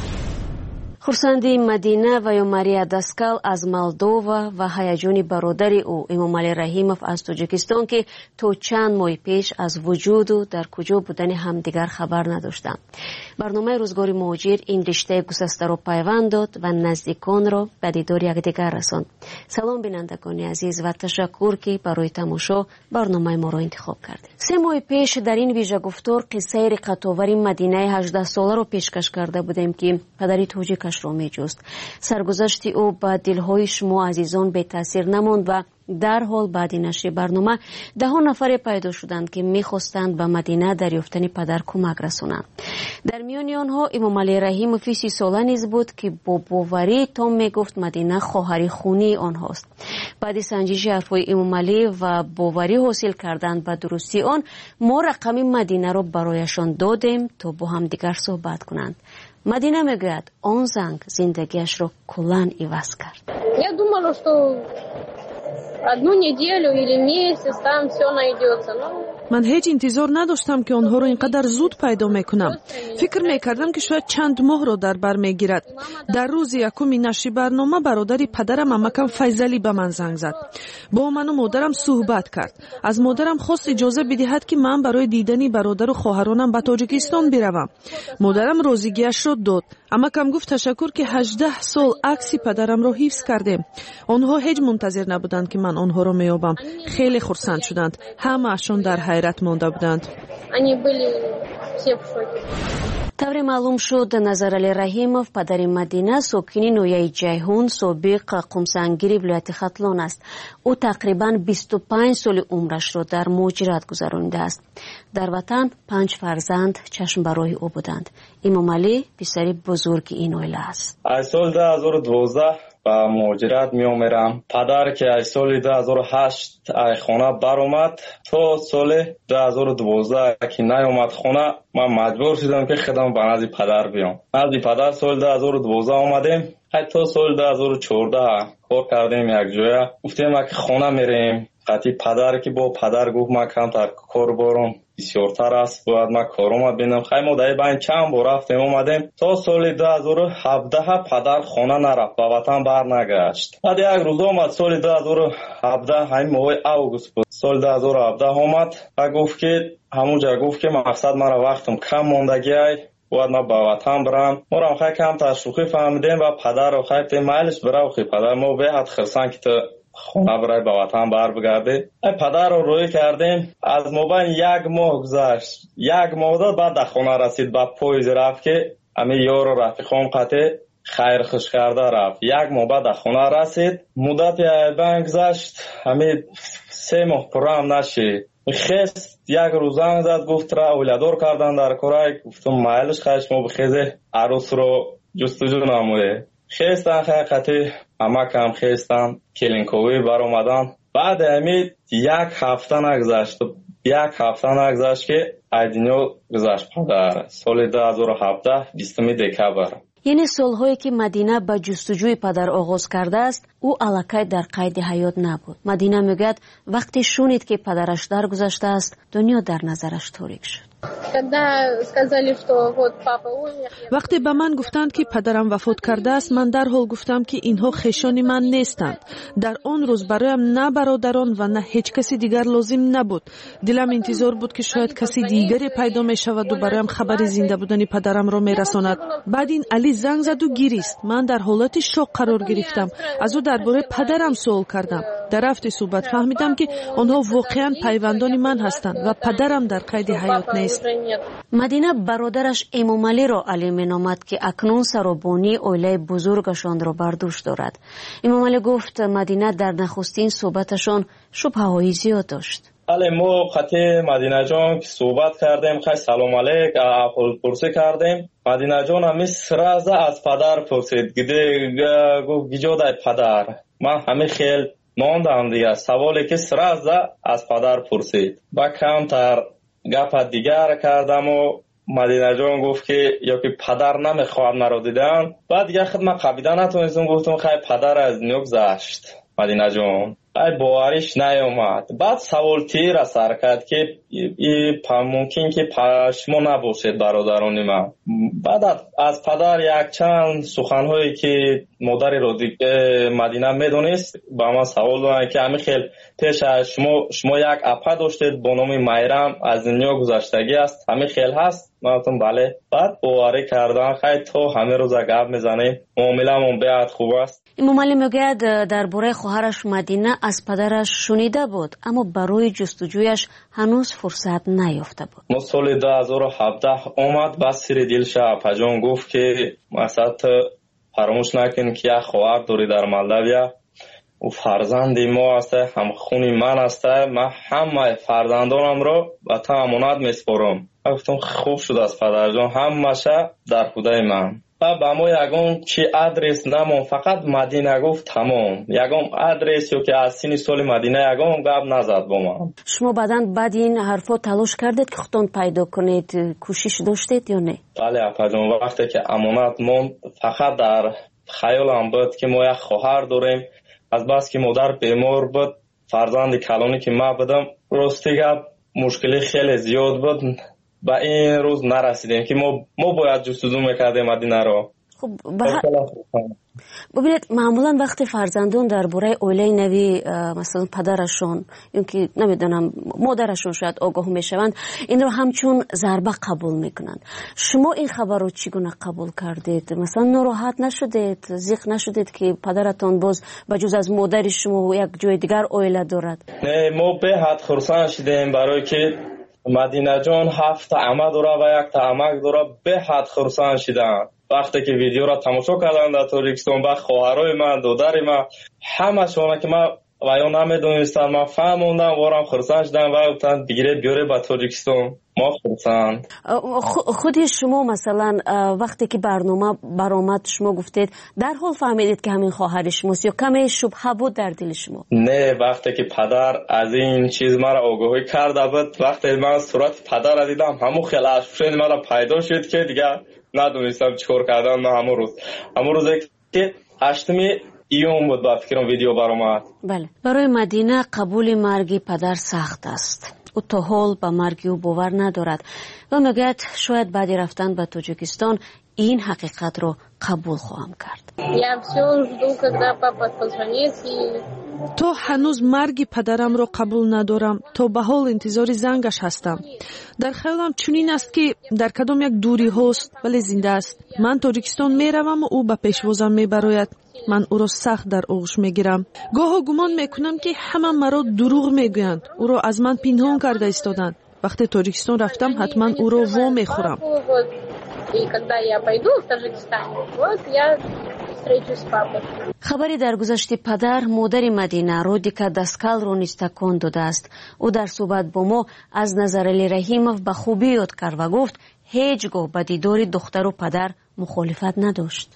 хурсанди Мадина ва ё Мария Даскал аз Молдова ва ҳаяҷони бародари ӯ Эмомалӣ Раҳимов аз Тоҷикистон ки то чанд моҳи пеш аз вуҷуду дар куҷо будани ҳамдигар хабар надоштанд. барномаи рӯзгори муҳоҷир ин риштаи гусастаро пайванд дод ва наздиконро ба дидори якдигар расонд. салом бинандагони азиз ва ташаккур ки барои тамошо барномаи моро интихоб кардед. се моҳи пеш дар ин вижагуфтор қиссаи риқатовари Мадинаи ҳаждаҳсоларо пешкаш карда будем ки падари тоҷикаш ро меҷуст. саргузашти ӯ ба дилҳои шумо азизон бетаъсир намонд ва дарҳол баъди нашри барнома даҳон нафаре пайдо шуданд ки мехостанд ба Мадина дар ёфтани падар кӯмак расонанд. дар миёни онҳо Эмомалӣ Раҳимови си сола низ буд ки бо боварӣ том мегуфт Мадина хоҳари хунии онҳост. баъди санҷиши ҳарфҳои Эмомалӣ ва боварӣ ҳосил кардан ба дурустии он, мо рақами Мадинаро барояшон додем то бо ҳамдигар суҳбат кунанд. Мадина мегӯяд он занг зиндагиашро куллан иваз кард. Я думала, что одну неделю или месяц там все найдется. Но من هیچ انتظار نداشتم که آنها را اینقدر زود پیدا میکنم. فکر میکردم که شاید چند ماه را در بر میگیرد. در روز یکم نشر برنامه برادری پدرم عمکم فیضلی به من زنگ زد. با من و مادرم صحبت کرد. از مادرم خواست اجازه بدهد که من برای دیدن برادر و خواهرانم به تاجیکستان بروم. مادرم راضیگیش را داد. عمکم گفت تشکر که هجده سال عکس پدرم را حفظ کردیم. آنها هیچ منتظر نبودند که من آنها را میابم. خیلی خرسند شدند. همه اشون در حیرت مانده بودند. тавре маълум шуд Назарали Раҳимов падари Мадина сокини ноҳияи Ҷайҳун, собиқ қумсангири вилояти Хатлон аст. ӯ тақрибан бисту панҷ соли умрашро дар муҳоҷират гузаронидааст. дар ватан панҷ фарзанд чашмбарои ӯ буданд. Эмомалӣ писари бузурги ин оила аст. аз соли ду ҳазору дувоздаҳ ба муҳоҷират меомерам. падар ки аз соли ду ҳазору ҳашт аз хона баромад, то соли ду ҳазору дувоздаҳ ки наомад хона, ман маҷбур шудам ки худам ба назди падар биём. назди падар соли ду ҳазору дувоздаҳ омадем. ҳатто соли ду ҳазору чордаҳ кор кардем якҷоя. гуфтем ки хона мерем. қати падар ки бо падар гуфт ман камтар кор борам бисёртар аст, бояд ман корома бинам. хай мо дар байн чанд бор рафтем омадем. то соли ду ҳазору ҳабдаҳ падар хона нарафт, ба ватан барнагашт. баъд як рӯз омад соли ду ҳазору ҳабдаҳ, ҳамин моҳи август буд. соли ду ҳазору ҳабдаҳ омад ва гуфт ки ҳамунҷа гуфт ки мақсад мара вақтам кам мондагиай, бояд ман ба ватан барам. морам хай камтар шӯхӣ фаҳмидем ва падарро хай гуфтем майлиш бирав хи падар, мо беҳад хирсан ки ту хона барай ба ватан барбигарди. ай падарро рӯй кардем. аз мобайни як моҳ гузашт. як моҳ дод баъд да хона расид, ба поиз рафт ки ами ёру рафиқом қате хайрхуш карда рафт. як моҳ баъд да хона расид. муддати айбан гузашт. ами се моҳ пуррам нашид. хест як рӯз занг зад, гуфт ра оиладор кардан дар корай. гуфтам майлиш хай шумо бихезе арӯсро ҷустуҷӯ намоед. хестан хақиқати амакам хестан келинковӣ баромадан. баъди ҳамин як ҳафта нагузашт. як ҳафта нагузашт ки аз дунё гузашт падар. соли ду ҳазору ҳабдаҳ бистуми декабр. яъне солҳое ки Мадина ба ҷустуҷӯи падар оғоз кардааст, او الکی در قید حیات نبود. مدینه میگوید وقتی شنید که پدرش درگذشته است دنیا در نظرش تاریک شد. وقتی به من گفتند که پدرم وفات کرده است من در حال گفتم که اینها خویشان من نیستند. در آن روز برایم نه برادران و نه هیچ کسی دیگر لازم نبود. دلم انتظار بود که شاید کسی دیگری پیدا می شود و برایم خبر زنده بودن پدرم را می رساند. بعد این علی زنگ زد و گریست. من در حالت شوق قرار گرفتم. از او درباره پدرم سوال کردم. در رفت صحبت فهمیدم که آنها واقعا پیوندان من هستند و پدرم در قید حیات نیست. مدینه برادرش امام علی را علی مینامد که اکنون سرابانی اوله بزرگشان را برداشت دارد. امام علی گفت مدینه در نخستین صحبتشان شبهه های زیاد داشت. بله ما خطی مدینه جان که صحبت کردیم خیلی سلام علیک پرسی کردیم. مدینه جان همی سرازه از پدر پرسید گده گفت گجادای پدر. من همی خیلی ماندم دیگه سوالی که سرازه از پدر پرسید با کمتر گپ دیگر کردم و مدینه جان گفت که یا که پدر نمیخواد مرا دیدن. بعد دیگه خود من قبیده نتونستم گفتم خیلی پدر از نگذشت مدینه جان ای باوریش نیامد. بعد سوال تیر سر کرد که ای ممکن که پشما نباشد برادران من. بعد از پدر یک چند سخنهایی که مادری رو دیگه مدینه میدونست با من سوال دارن که همین خیلی پیش شما شما یک اپا داشتید با نام میرم از دنیا گذشتگی است همین خیلی هست. من گفتم بله. بعد باوری کردن خیلی تو همه روز گپ میزنیم معامله‌مون بیاد خوب است. امام علی میگوید درباره خواهرش مدینه از پدرش شنیده بود اما برای جستجویش هنوز فرصت نیافته بود. ما سال دو هزار و هفده اومد بس سر دلش اپاجان گفت که مثلا فراموش نکن که یک خواهر داری در مالداویا و فرزند ما است هم خونی من است. من همه فرزندانم رو به تو امانت میسپارم. گفتم خوب شد از پدر جان همشه در خدای من. و با ما یکم چی آدرس نمون فقط مدینه گفت تمام یکم آدرس یا که از سینی سال مدینه یکم گپ نزد با ما. شما بعدن بعد این حرفا تلاش کردید که خودتون پیدا کنید کوشش داشتید یا نه؟ بله اپا جان وقتی که امانت مون فقط در خیالم بود که ما یک خواهر داریم از بس که مادر بیمار بود فرزند کلانی که ما بودم راستی گپ مشکلی خیلی زیاد بود با این روز نرسیدیم که ما ما باید جستجو میکردیم مدینه رو. خب ببینید معمولا وقتی فرزندان درباره اوله نوی مثلا پدرشون یا که نمیدونم مادرشون شاید آگاه میشوند این رو همچون ضربه قبول میکنند. شما این خبر رو چگونه قبول کردید؟ مثلا ناراحت نشدید؟ زیق نشدید که پدرتون باز بجز از مادر شما یک جای دیگر اوله دارد؟ نه ما به حد خرسان شدیم برای که مدینه جان هفت عمه داره و یک عمک داره به حد خرسان شدن. وقتی که ویدیو را تماشا کردن در تاجیکستان با خواهرای من دادر من همه شما که من و یا نمیدونستم من فهموندم وارم خرسان شدن و گفتن بگیره بیاره با تاجیکستان ما خرسان. خودی شما مثلا وقتی که برنامه برآمد شما گفتید در حال فهمیدید که همین خواهر شماست یا کمی شبهه بود در دل شما؟ نه وقتی که پدر از این چیز مرا آگاهی کرده بود وقتی من صورت پدر را دیدم همون خیلی اشفشن مرا پیدا شد که دیگه ندونستم چیکار کردم. نه همون روز همون روز که هشتمی ایون بود با فکرم ویدیو برآمد. بله برای مدینه قبول مرگ پدر سخت است. او تا حال به مرگ او باور ندارد و میگوید شاید بعد رفتن به تاجیکستان این حقیقت رو قبول خواهم کرد. تو هنوز مرگ پدرم رو قبول ندارم تا به حال انتظار زنگش هستم. در خیالم چنین است که در کدام یک دوری هست ولی زنده است. من تاجیکستان میروم و او به پیشوازم میبراید. من او را سخت در آغوش میگیرم. گاه گمان میکنم که همه مرا دروغ میگویند. او را از من پنهان کرده ایستادند. وقتی تاجیکستان رفتم حتما او را وا میخورم. خبری در گذشت پدر مادر مدینه رودیکا دسکال رو نیز تکان داده است. او در صحبت با ما از نظر علی رحیمов به خوبی یاد کرد و گفت هیچگاه به دیدار دختر و پدر مخالفت نداشت.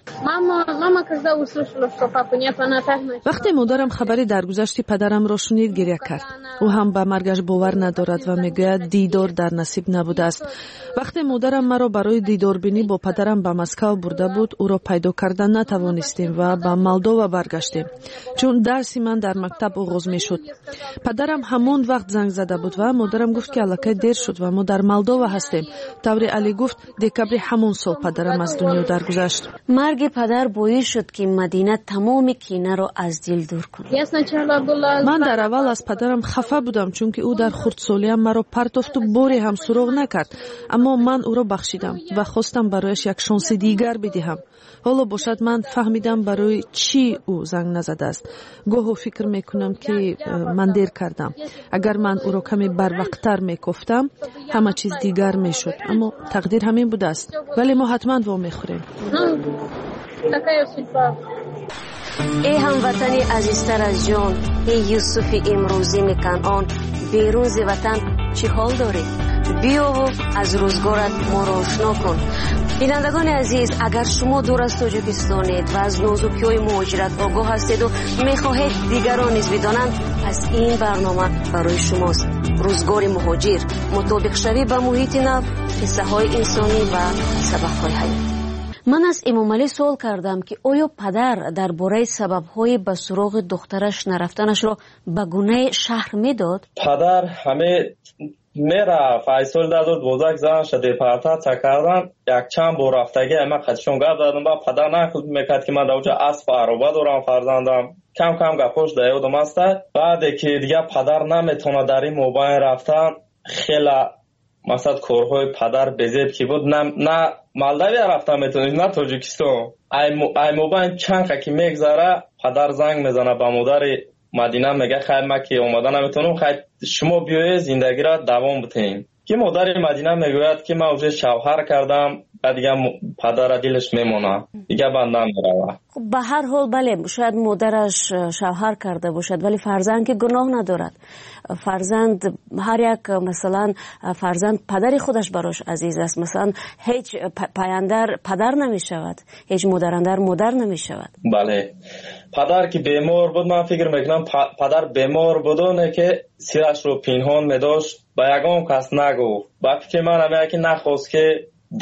وقتی مادرم خبری درگذشت پدرم را شنید گریه کرد. او هم به مرگش باور ندارد و میگوید دیدار در نصیب نبوده است. وقتی مادرم مرا برای دیدار بینی با پدرم به مسکو برده بود، او را پیدا کردن نتوانستیم و به مولدووا برگشتیم، چون درسی من در مکتب آغاز میشد. پدرم همان وقت زنگ زده بود و مادرم گفت که الکی دیر شد و ما در مولدووا هستیم. طوری علی گفت دکبر همون سال پدرم از دنیا درگذشت. مرگ پدر باعث شد که مدینه تمام کینه را از دل دور کند. من در اول از پدرم خفه بودم، چون که او در خردسالیم مرا پرتافت و باری هم سراغ نکرد، اما من او را بخشیدم و خواستم برایش یک شانس دیگر بدهم. حالا باشد من فهمیدم برای چی او زنگ نزده است. گاهی فکر میکنم که من دیر کردم. اگر من او را کمی بروقتر میگفتم همه چیز دیگر میشد، اما تقدیر همین بوده است. ولی ما حتما وا میخوریم. ای هموطنی عزیزتر از جان، ای یوسف امروزی کنعان، بیرون ز وطن چی حال داری؟ بیا و از روزگارت ما را آشنا کن. بینندگان عزیز، اگر شما دور از تاجیکستانید و از نازکی‌های مهاجرت آگاه هستید و می‌خواهید دیگران نیز بدانند، پس این برنامه برای شماست. روزگار مهاجر، مطابق شوی به محیط نو، قصه‌های انسانی و سبق‌های حیات. من از امام علی سوال کردم که آیا پدر درباره سبب‌های به سراغ دخترش نرفتنش را به گونه شهر میداد؟ پدر همه میرفت. ایسال دو هزار و دوازده زن شده پرتات کردن، یک چند بار رفتگی اما خودشون گپ دادن. با پدر نخود میکرد که من در اونجا اسب عربه دارم فرزندم، کم کم گپاش در یادم است. بعد که دیگه پدر نمیتونه در این موبایل رفتن، خیلی مثلا کارهای پدر بزید که بود، نه نه مالداوی رفتن میتونید نه تاجیکستان. ای موبایل چند که میگذره پدر زنگ میزنه به مادر مدینه، میگه خیر ما که اومدن نمیتونم، خیر شما بیایید زندگی را دوام بدین. که مادر مدینه میگوید که من اوج شوهر کردم، بعد دیگه پدر دلش میمونه، دیگه بندم میره. خب به هر حال بله، شاید مادرش شوهر کرده باشد ولی فرزند که گناه ندارد. فرزند هر یک مثلا فرزند پدری خودش براش عزیز است. مثلا هیچ پایندر پدر نمی شود، هیچ مادراندر مادر نمی شود. بله، پدر که بیمار بود، من فکر میکنم پدر بیمار بودونه که سیرش رو پنهان میداشت، با یگان کس نگفت. با فکر من همه که نخواست که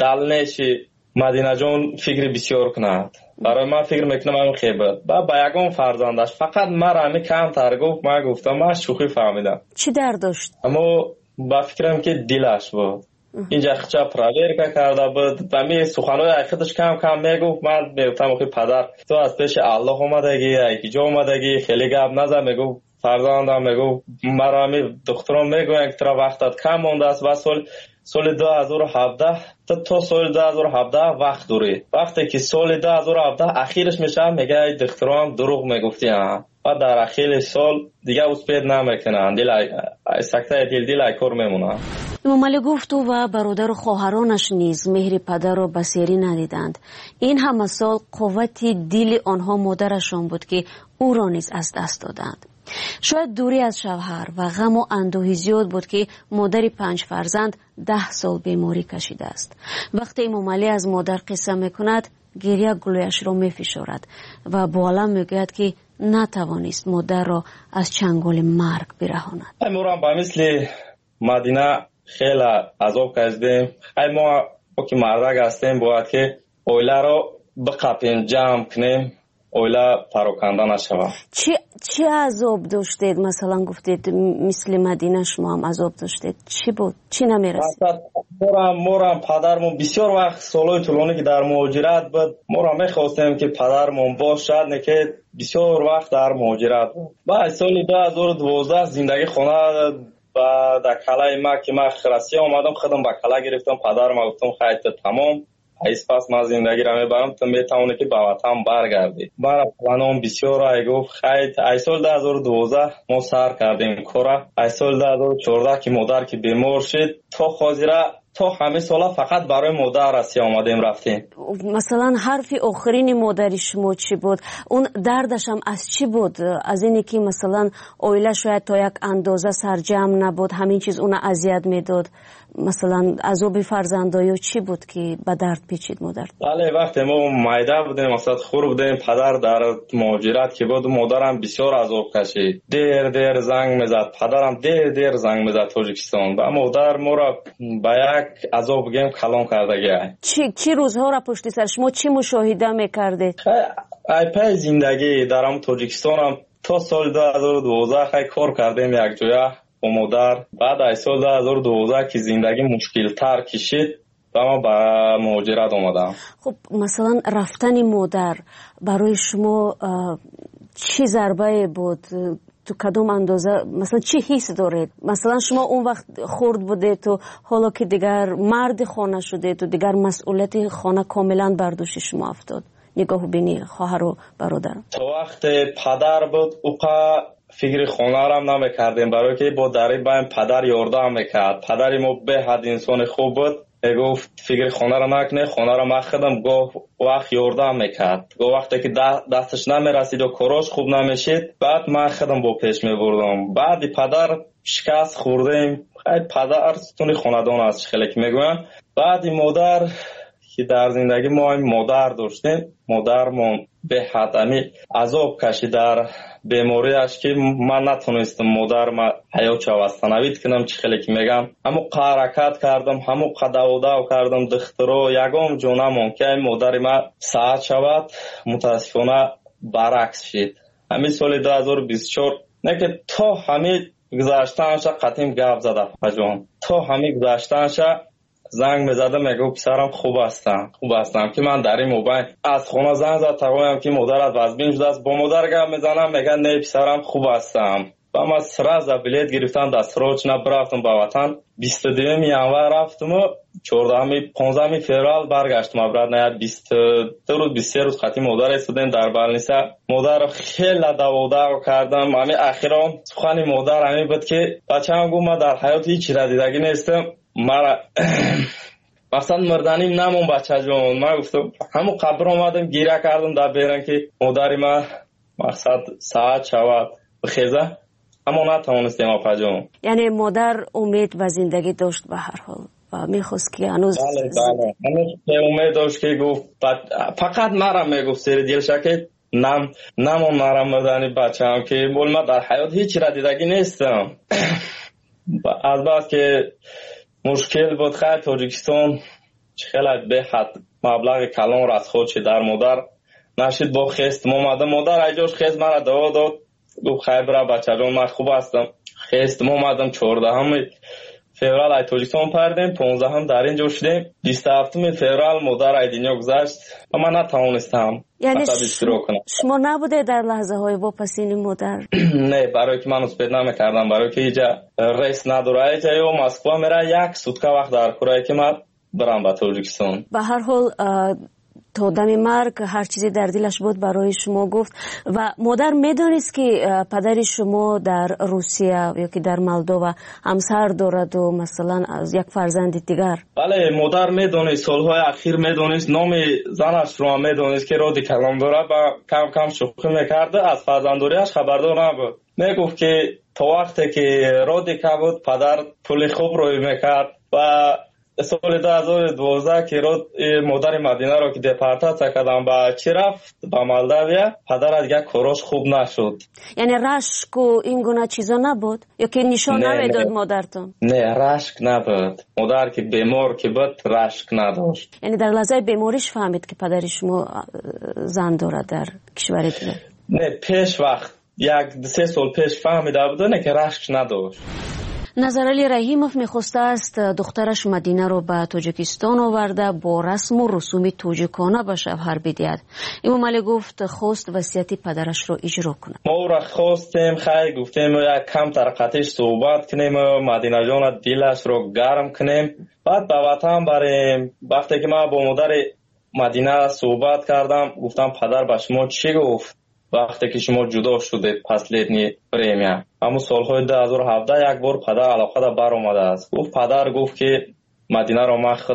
دلنشی مدینه جان فکر بسیار کند. برای من فکر میکنم همین خیبر با با یگان فرزندش فقط مرا همین کم تر گفت. من گفتم من شوخی فهمیدم. چی درد داشت؟ اما با فکرم که دلش بود. اینجا خچا پراویر کرده بود و می سخنهای خودش کم کم میگفت. من میگفتم که پدر تو از پیش الله اومدگی، ای جا اومدگی، خیلی گپ نزن. میگفت فرزندم، میگفت مرا همین دخترم میگوین که تو وقتت کم مونده است و سال سال دو هزار و هفده تا تا سال دو هزار و هفده وقت داری. وقتی که سال دو هزار و هفده اخیرش میشه میگه ای دخترم دروغ میگفتی ها، و در اخیر سال دیگه اسپید نمیکنن، دل سکته دل دل ای کار میمونه. امام علی گفت و برادر و خواهرانش نیز مهر پدر را بسیاری ندیدند. این همه سال قوت دل آنها مادرشان بود که او را نیز از دست دادند. شاید دوری از شوهر و غم و اندوهی زیاد بود که مادر پنج فرزند ده سال بیماری کشیده است. وقتی امام علی از مادر قصه میکند، گریه گلویش را میفشارد و با علم میگوید که نتوانست مادر را از چنگال مرگ برهاند. ما با مثل مدینه خیلی عذاب کشیدیم. ما که مردک هستیم باید که اویله را بقپیم، جمع کنیم، اویلا پراکنده نشود. چی چی عذاب داشتید؟ مثلا گفتید مثل مدینه شما هم عذاب داشتید. چی بود؟ چی نمیرسید؟ مورم مورم پدرمون بسیار وقت سالهای طولانی که در مهاجرت بود، مورم میخواستیم که پدرمون باشد، نه که بسیار وقت در مهاجرت بود. بعد سال دو هزار و دوازده زندگی خونه و در کلای ما که من خرسی آمدم، خودم با کلا گرفتم. پدرم گفتم خیلی تمام ایس پس من زندگی را میبرم تو میتونی که به وطن برگردی. برای پلانم بسیار ای گفت خیلی ای سال دو هزار و دوازده ما سر کردیم کارا. ای سال دو هزار و چهارده که مادر که بیمار شد، تو خاطره تو همه سالا فقط برای مادر رسی آمدیم رفتیم. مثلا حرف آخرین مادری شما چی بود؟ اون دردش هم از چی بود؟ از اینی که مثلا اویله شاید تا یک اندازه سرجم نبود، همین چیز اون اذیت میداد، مثلا عذاب فرزندایی چی بود که به درد پیچید مادر؟ بله وقتی ما مایده بودیم مثلا خور بودیم پدر در مهاجرت که بود مادرم بسیار عذاب کشید دیر دیر زنگ میزد پدرم دیر دیر زنگ میزد تاجیکستان و مادر ما را به یک عذاب گیم کلان کرده گیه. چی چی روزها را پشت سر شما چی مشاهده میکردید؟ ای پای زندگی در ام تاجیکستان هم تا سال دو هزار و دوازده خیلی کار کردیم یک جایه با مادر. بعد از سال دو هزار و دوازده که زندگی مشکل تر کشید و ما به مهاجرت آمدم. خب مثلا رفتن مادر برای شما چی ضربه بود؟ تو کدوم اندازه مثلا چی حس دارید؟ مثلا شما اون وقت خرد بوده تو حالا که دیگر مرد خانه شده تو دیگر مسئولیت خانه کاملا بر دوش شما افتاد. نگاه بینی خواهر و برادر. تو وقت پدر بود اوقا فکر خانه را هم نمیکردیم برای که با دری بایم پدر یاردم میکرد. پدری ما به حد انسان خوب بود گفت فکر خانه را نکنه خانه را مخدم گفت وقت یاردم میکرد گفت وقتی که دستش نمیرسید و کاراش خوب نمیشید بعد من خودم با پیش میبردم. بعد پدر شکست خوردیم خیلی پدر ستون خاندان است خیلی که میگوین. بعد مادر که در زندگی ما این مادر داشتیم مادرمون به حد امی عذاب کشید در بیماریش که من نتونستم مادر ما حیات شوستنوید کنم چی خیلی که میگم همو حرکت کردم همو قدو دو کردم دخترو یکم جونمون که مادر ما ساعت شود متاسفانه برعکس شد. همین سال دو هزار و بیست و چهار نه که تا همین گذاشتنش قطیم گپ زده پجان تا همین گذاشتنش زنگ میزده میگه پسرم خوب هستم خوب هستم که من در این موبایل از خونه زنگ زد تقویم که مادرت وزبین شده است با مادر گپ میزنم میگه نه پسرم خوب هستم و من سراز بلیت گرفتم دست روچ نبرفتم به وطن بیست و دوم ینور رفتم و چهاردهم پانزدهم فوریه برگشتم ابرد نه بیست و دو روز بیست و سه روز خاطی مادر استودیم در بلنیسه مادر خیلی دعوا کردم. همین اخیرا سخن مادر همین بود که بچه‌م گفت من در حیات هیچ را دیدگی نیستم مرا مثلا مردنیم نمون بچه جون. من گفتم همون قبر آمدم گیره کردم در بیرن که مادری من مقصد ساعت شود بخیزه اما نتوانستیم اپا جون. یعنی مادر امید و زندگی داشت به هر حال و میخواست که هنوز بله بله هنوز امید داشت که گفت فقط مرم میگفت سری دیلشه که نم نمون مرم مردنی بچه هم که بول من در حیات هیچ را دیدگی نیستم. از بعد که مشکل بود خیلی تاجیکستان خیلی به حد مبلغ کلان را از خودش در مادر نشید با خست مامده مادر ایجاش خست مرا دوا داد گفت خیلی برای بچه جان من خوب هستم خست مامدم چهاردهم فوریه ای تاجیکستان پردیم پانزدهم در اینجا شدیم بیست و هفتم فوریه مادر ای دنیا گذشت و من نتوانستم یعنی شما نبوده در لحظه های واپسین مادر؟ نه برای که من اسپید نمیکردم برای که اینجا ریس نداره اینجا یا مسکو میره یک سوتکه وقت در کره که من برم به تاجیکستان. به هر حال تا دم مرگ هر چیزی در دلش بود برای شما گفت و مادر میدونست که پدر شما در روسیه یا که در مولدووا همسر دارد و مثلا از یک فرزند دیگر؟ بله مادر میدونست سالهای اخیر میدونست نام زنش رو هم میدونست که رادی کلام داره و کم کم شوخی میکرده از فرزنداریش خبردار نبود. میگفت که تا وقتی که رادی که بود پدر پول خوب روی میکرد و سال دو هزار و دوازده که رود مادر مدینه رو که دپارتات کردم با چی رفت با مولداویا پدر دیگه کاراش خوب نشد. یعنی رشک و این گونه چیزا نبود یا که نشان نمیداد مادرتون؟ نه رشک نبود مادر که بیمار که بود رشک نداشت. یعنی در لحظه بیماریش فهمید که پدر شما زن داره در کشور دیگه؟ نه پیش وقت یک سه سال پیش فهمیده بود نه که رشک نداشت. نظرعلی رحیموف میخواسته است دخترش مدینه رو به تاجیکستان آورده با رسم و رسوم تاجیکانه به شوهر بدهد. امام علی گفت خواست وصیت پدرش رو اجرا کنه. ما او را خواستیم خیلی گفتیم یک کم ترقتش صحبت کنیم مدینه جان دلش رو گرم کنیم بعد به وطن بریم. وقتی که من با مادر مدینه صحبت کردم گفتم پدر به شما چی گفت وقتی که شما جدا شده پس لیدنی پریمیا اما سالهای دو هزار و هفده یک بار پدر علاقه دا بر اومده است. گفت پدر گفت که مدینه را من خودم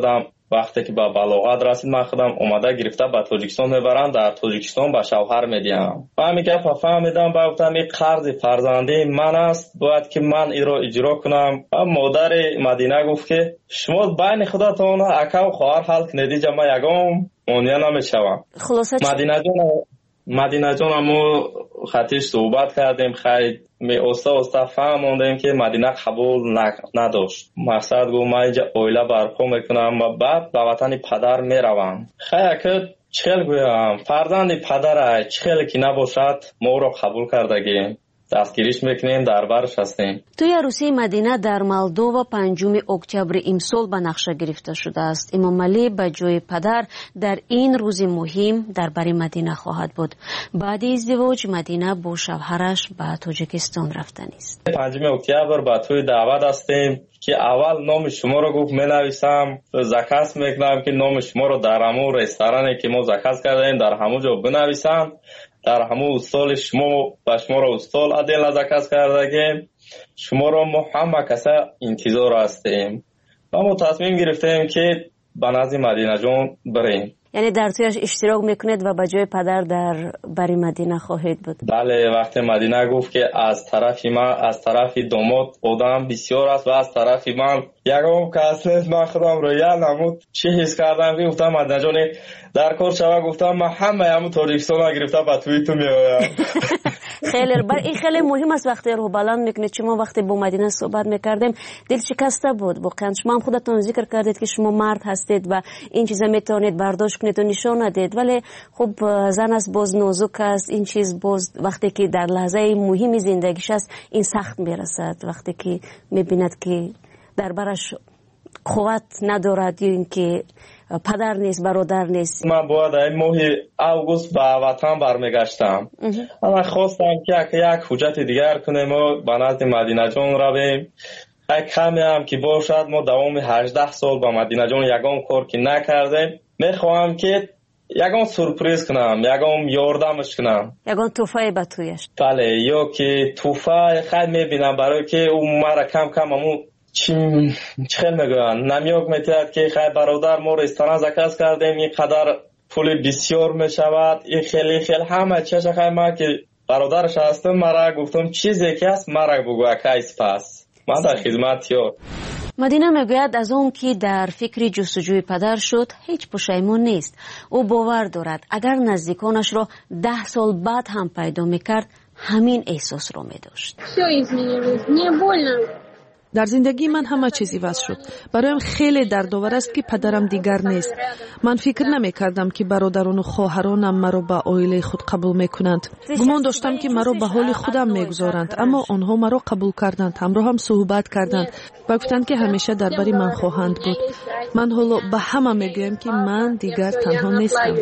وقتی که به بلاغت رسید من خودم اومده گرفته به تاجیکستان میبرم، در تاجیکستان به شوهر میدیم. و میگه فهمیدم با گفتم این قرض فرزندی من است، باید که من این رو اجرا کنم. و مادر مدینه گفت که شما بین خودتون اکا و خواهر حل کنید، جمع یگام مانیا نمیشوم. خلاصه مدینه جان مدینه جان همو خطیش صحبت کردیم، خیلی می اوستا اوستا فهموندیم که مدینه قبول نداشت. مقصد گو من اینجا اویله برپا میکنم و بعد به وطن پدر میروم. خیلی که چخیل گویم فرزند پدر چخیل که نباشد ما رو قبول کردگیم، دستگیریش میکنیم، در برش هستیم. توی عروسی مدینه در مالدووا پنجم اکتبر امسال به نقشه گرفته شده است. امام علی به جای پدر در این روز مهم در بر مدینه خواهد بود. بعد ازدواج مدینه با شوهرش به تاجیکستان رفتن است. پنجم اکتبر به توی دعوت هستیم که اول نام شما رو گفت مینویسم، زکات میکنم که نام شما رو در همون رستورانی که ما زکات کردیم در همون جا بنویسم، در همون استال شما و شما رو استال عدل زکات کردگیم، شما رو ما همه کسا انتظار هستیم. و ما تصمیم گرفتیم که به نزد مدینه جان بریم. یعنی در تویش اشتراک میکنید و به جای پدر در بری مدینه خواهید بود؟ بله. وقتی مدینه گفت که از طرف من از طرف داماد آدم بسیار است و از طرف من یکم کس نیست، من خودم رو یاد نمود چی حس کردم که گفتم مدینه جان در کار شوه، گفتم من همه همون تاجیکستان ها گرفته به توی تو میایم. خیلی بر این خیلی مهم است وقتی رو بلند میکنید. شما وقتی با مدینه صحبت میکردیم دل شکسته بود واقعا. شما هم خودتون ذکر کردید که شما مرد هستید و این چیزا میتونید برداشت کنید و نشان ندید، ولی خب زن است باز نازک است، این چیز باز وقتی که در لحظه مهم زندگیش است این سخت میرسد، وقتی که میبیند که در برش قوت ندارد یا اینکه پدر نیست برادر نیست. من باید این ماه اوگوست به وطن برمیگشتم. من خواستم که یک حجت دیگر کنیم و به نزد مدینه جان رویم. یک کمی هم که باشد ما دوام هجده سال با مدینه جان یگان کار که نکردیم، میخواهم که یگان سورپریز کنم، یگان یاردمش کنم، یگان توفای به تویش. بله، یا که توفای خیلی میبینم برای که اون مرا کم کم همون چی خیلی میگوین نمیوک میتید که خیلی برادر ما رستوران زکات کردیم اینقدر پول بسیار میشود، این خیلی خیلی همه چیز خیلی ما که برادرش هستم مرا گفتم چیزی که هست مرا بگو اکایس پس من در خدمت یار. مدینه میگوید از اون که در فکر جستجوی پدر شد هیچ پشیمون نیست. او باور دارد اگر نزدیکانش را ده سال بعد هم پیدا میکرد همین احساس رو میداشت. در زندگی من همه چیزی واسه شد. برایم خیلی دردآور است که پدرم دیگر نیست. من فکر نمی کردم که برادران و خواهرانم مرا به عائله خود قبول میکنند. گمان داشتم که مرا به حال خودم میگذارند، اما آنها مرا قبول کردند، همراه هم صحبت کردند و گفتند که همیشه درباره من خواهند بود. من حالا به همه میگویم که من دیگر تنها نیستم.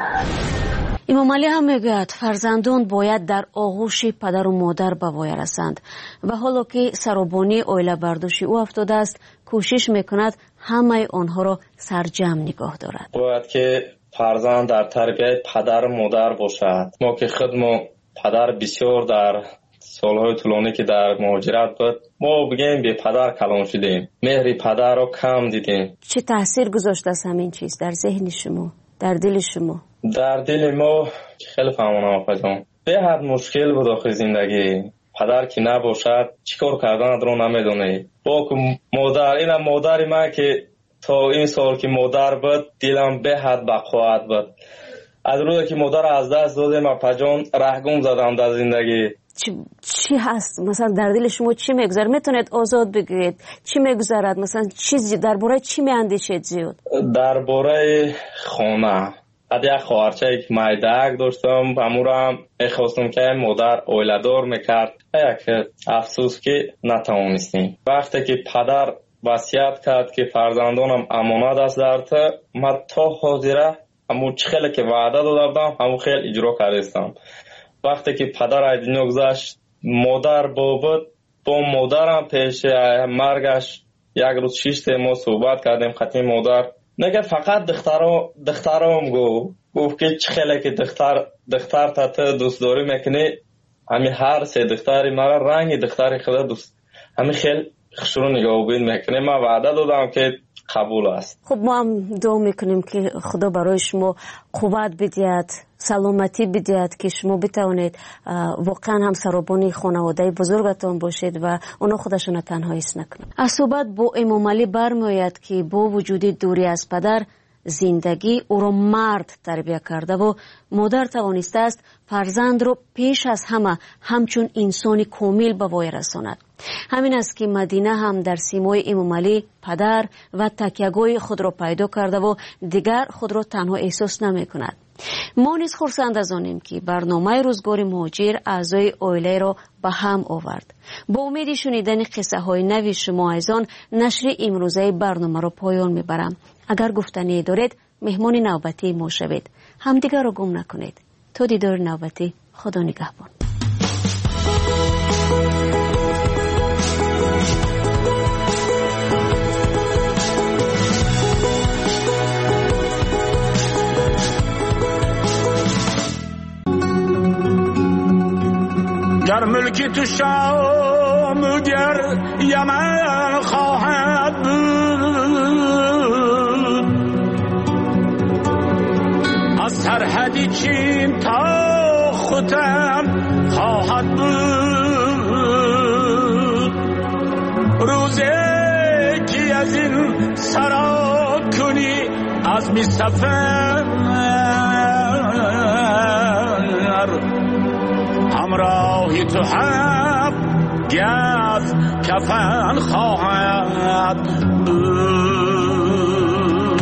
امام علی هم میگوید فرزندان باید در آغوش پدر و مادر به وای رسند و حالا که سرابانی عائله برداشت او افتاده است کوشش میکند همه آنها را سرجم نگاه دارد. باید که فرزند در تربیت پدر و مادر باشد. ما که خودمون پدر بسیار در سالهای طولانی که در مهاجرت بود ما بگیم به پدر کلان شدیم، مهر پدر رو کم دیدیم. چه تاثیر گذاشته است همین چیز در ذهن شما، در دل شما؟ در دل ما خیلی فهمانم آقا جان به حد مشکل بود آخر زندگی. پدر که نباشد چیکار کردن رو نمیدونی. با مادر اینم مادری من که تا این سال که مادر بود دلم به حد بقوت بود. از روزی که مادر از دست دادم اپا جان رهگم زدم در زندگی. چی, چی هست مثلا در دل شما چی میگذره؟ میتونید آزاد بگید چی میگذرد؟ مثلا چیزی درباره چی میاندیشید زیاد؟ درباره خانه. حتی یک خواهرچه یک مایدک داشتم امورم میخواستم که مادر اویلدار میکرد، یک افسوس که نتوانستیم. وقتی که پدر وصیت کرد که فرزندانم امانت است در تو، من تا حاضره همون خیلی که وعده داده بودم همون خیلی اجرا کردم. وقتی که پدر از دنیا گذشت مادر بود، با مادرم پیش مرگش یک روز شش ما صحبت کردیم. خطی مادر نگه فقط دخترم دخترم گو گفت که چه خیلی که دختر دختر تا تو دوست داری میکنی، همین هر سه دختری مرا رنگ دختری خدا دوست همین خیلی خشرو نگاه بین میکنه. من وعده دادم که قبول است. خب ما هم دعا میکنیم که خدا برای شما قوت بدهد، سلامتی بدهد که شما بتوانید واقعا هم سرابانی خانواده بزرگتان باشید و اونا خودشون تنها حس نکنند. از صحبت با امام علی برمیآید که با وجود دوری از پدر، زندگی او را مرد تربیت کرده و مادر توانسته است فرزند را پیش از همه همچون انسانی کامل به وای رساند. همین است که مدینه هم در سیمای امام علی پدر و تکیه‌گاه خود را پیدا کرده و دیگر خود را تنها احساس نمی کند. ما نیز خرسند از آنیم که برنامه روزگار مهاجر اعضای عائله را به هم آورد. با امید شنیدن قصه های نوی شما ایزان نشر امروزه برنامه را پایان میبرم. اگر گفتنی دارید مهمان نوبتی ما شوید. همدیگر را گم نکنید. تا دیدار نوبتی، خدا نگهبان. گر ملکی تو شام گر یمن خواهد بود، از سرحدی چین تا ختم خواهد بود. روزی که از این سرا کنی از می سفر، همراهی تو هم گز کفن خواهد بود.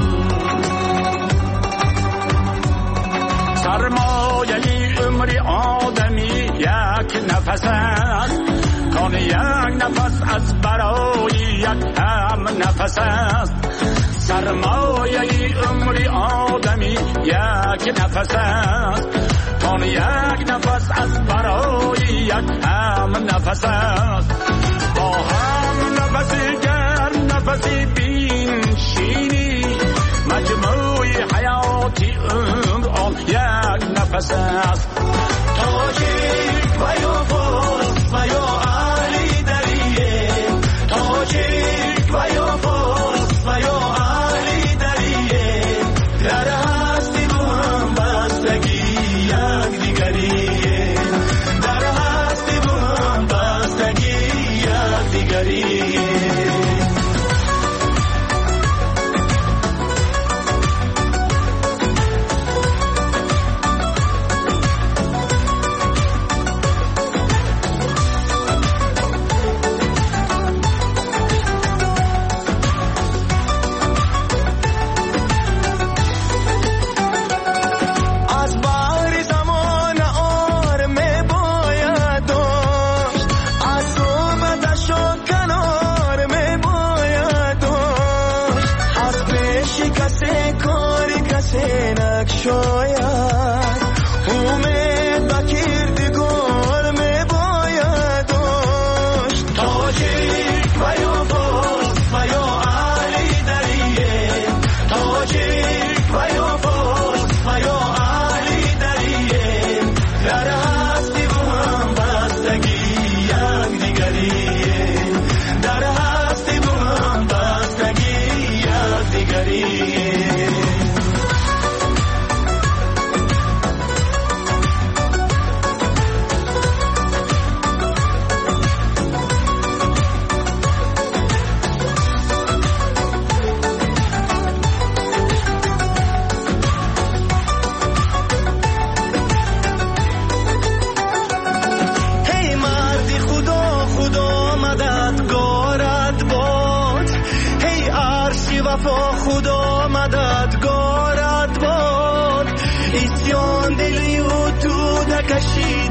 سرمایه عمری آدمی یک نفس است، کان یک نفس از برای یک هم نفس است. سرمایه عمری آدمی یک نفس است، کان یک نفس از برای یک هم نفس است. با هم نفسی گر نفسی بین شینی، مجموعی حیاتی عمر آن یک نفس است. تاجیک و یا فارس و یا علی دریه، تاجیک و یا فارس و یا علی دریه، در هستی با هم بستگی یک دیگریه، در هستی با هم بستگی یک دیگریه. شاید امید با کردگار می باید داشت. تاجیک و یا فارس و یا علی دریه، تاجیک و یا فارس و یا علی دریه، در هستی با هم بستگی یک دیگریه، در هستی با هم بستگی یک دیگریه. خدا مددگارت باد، ایسیان دلی و تو دکشید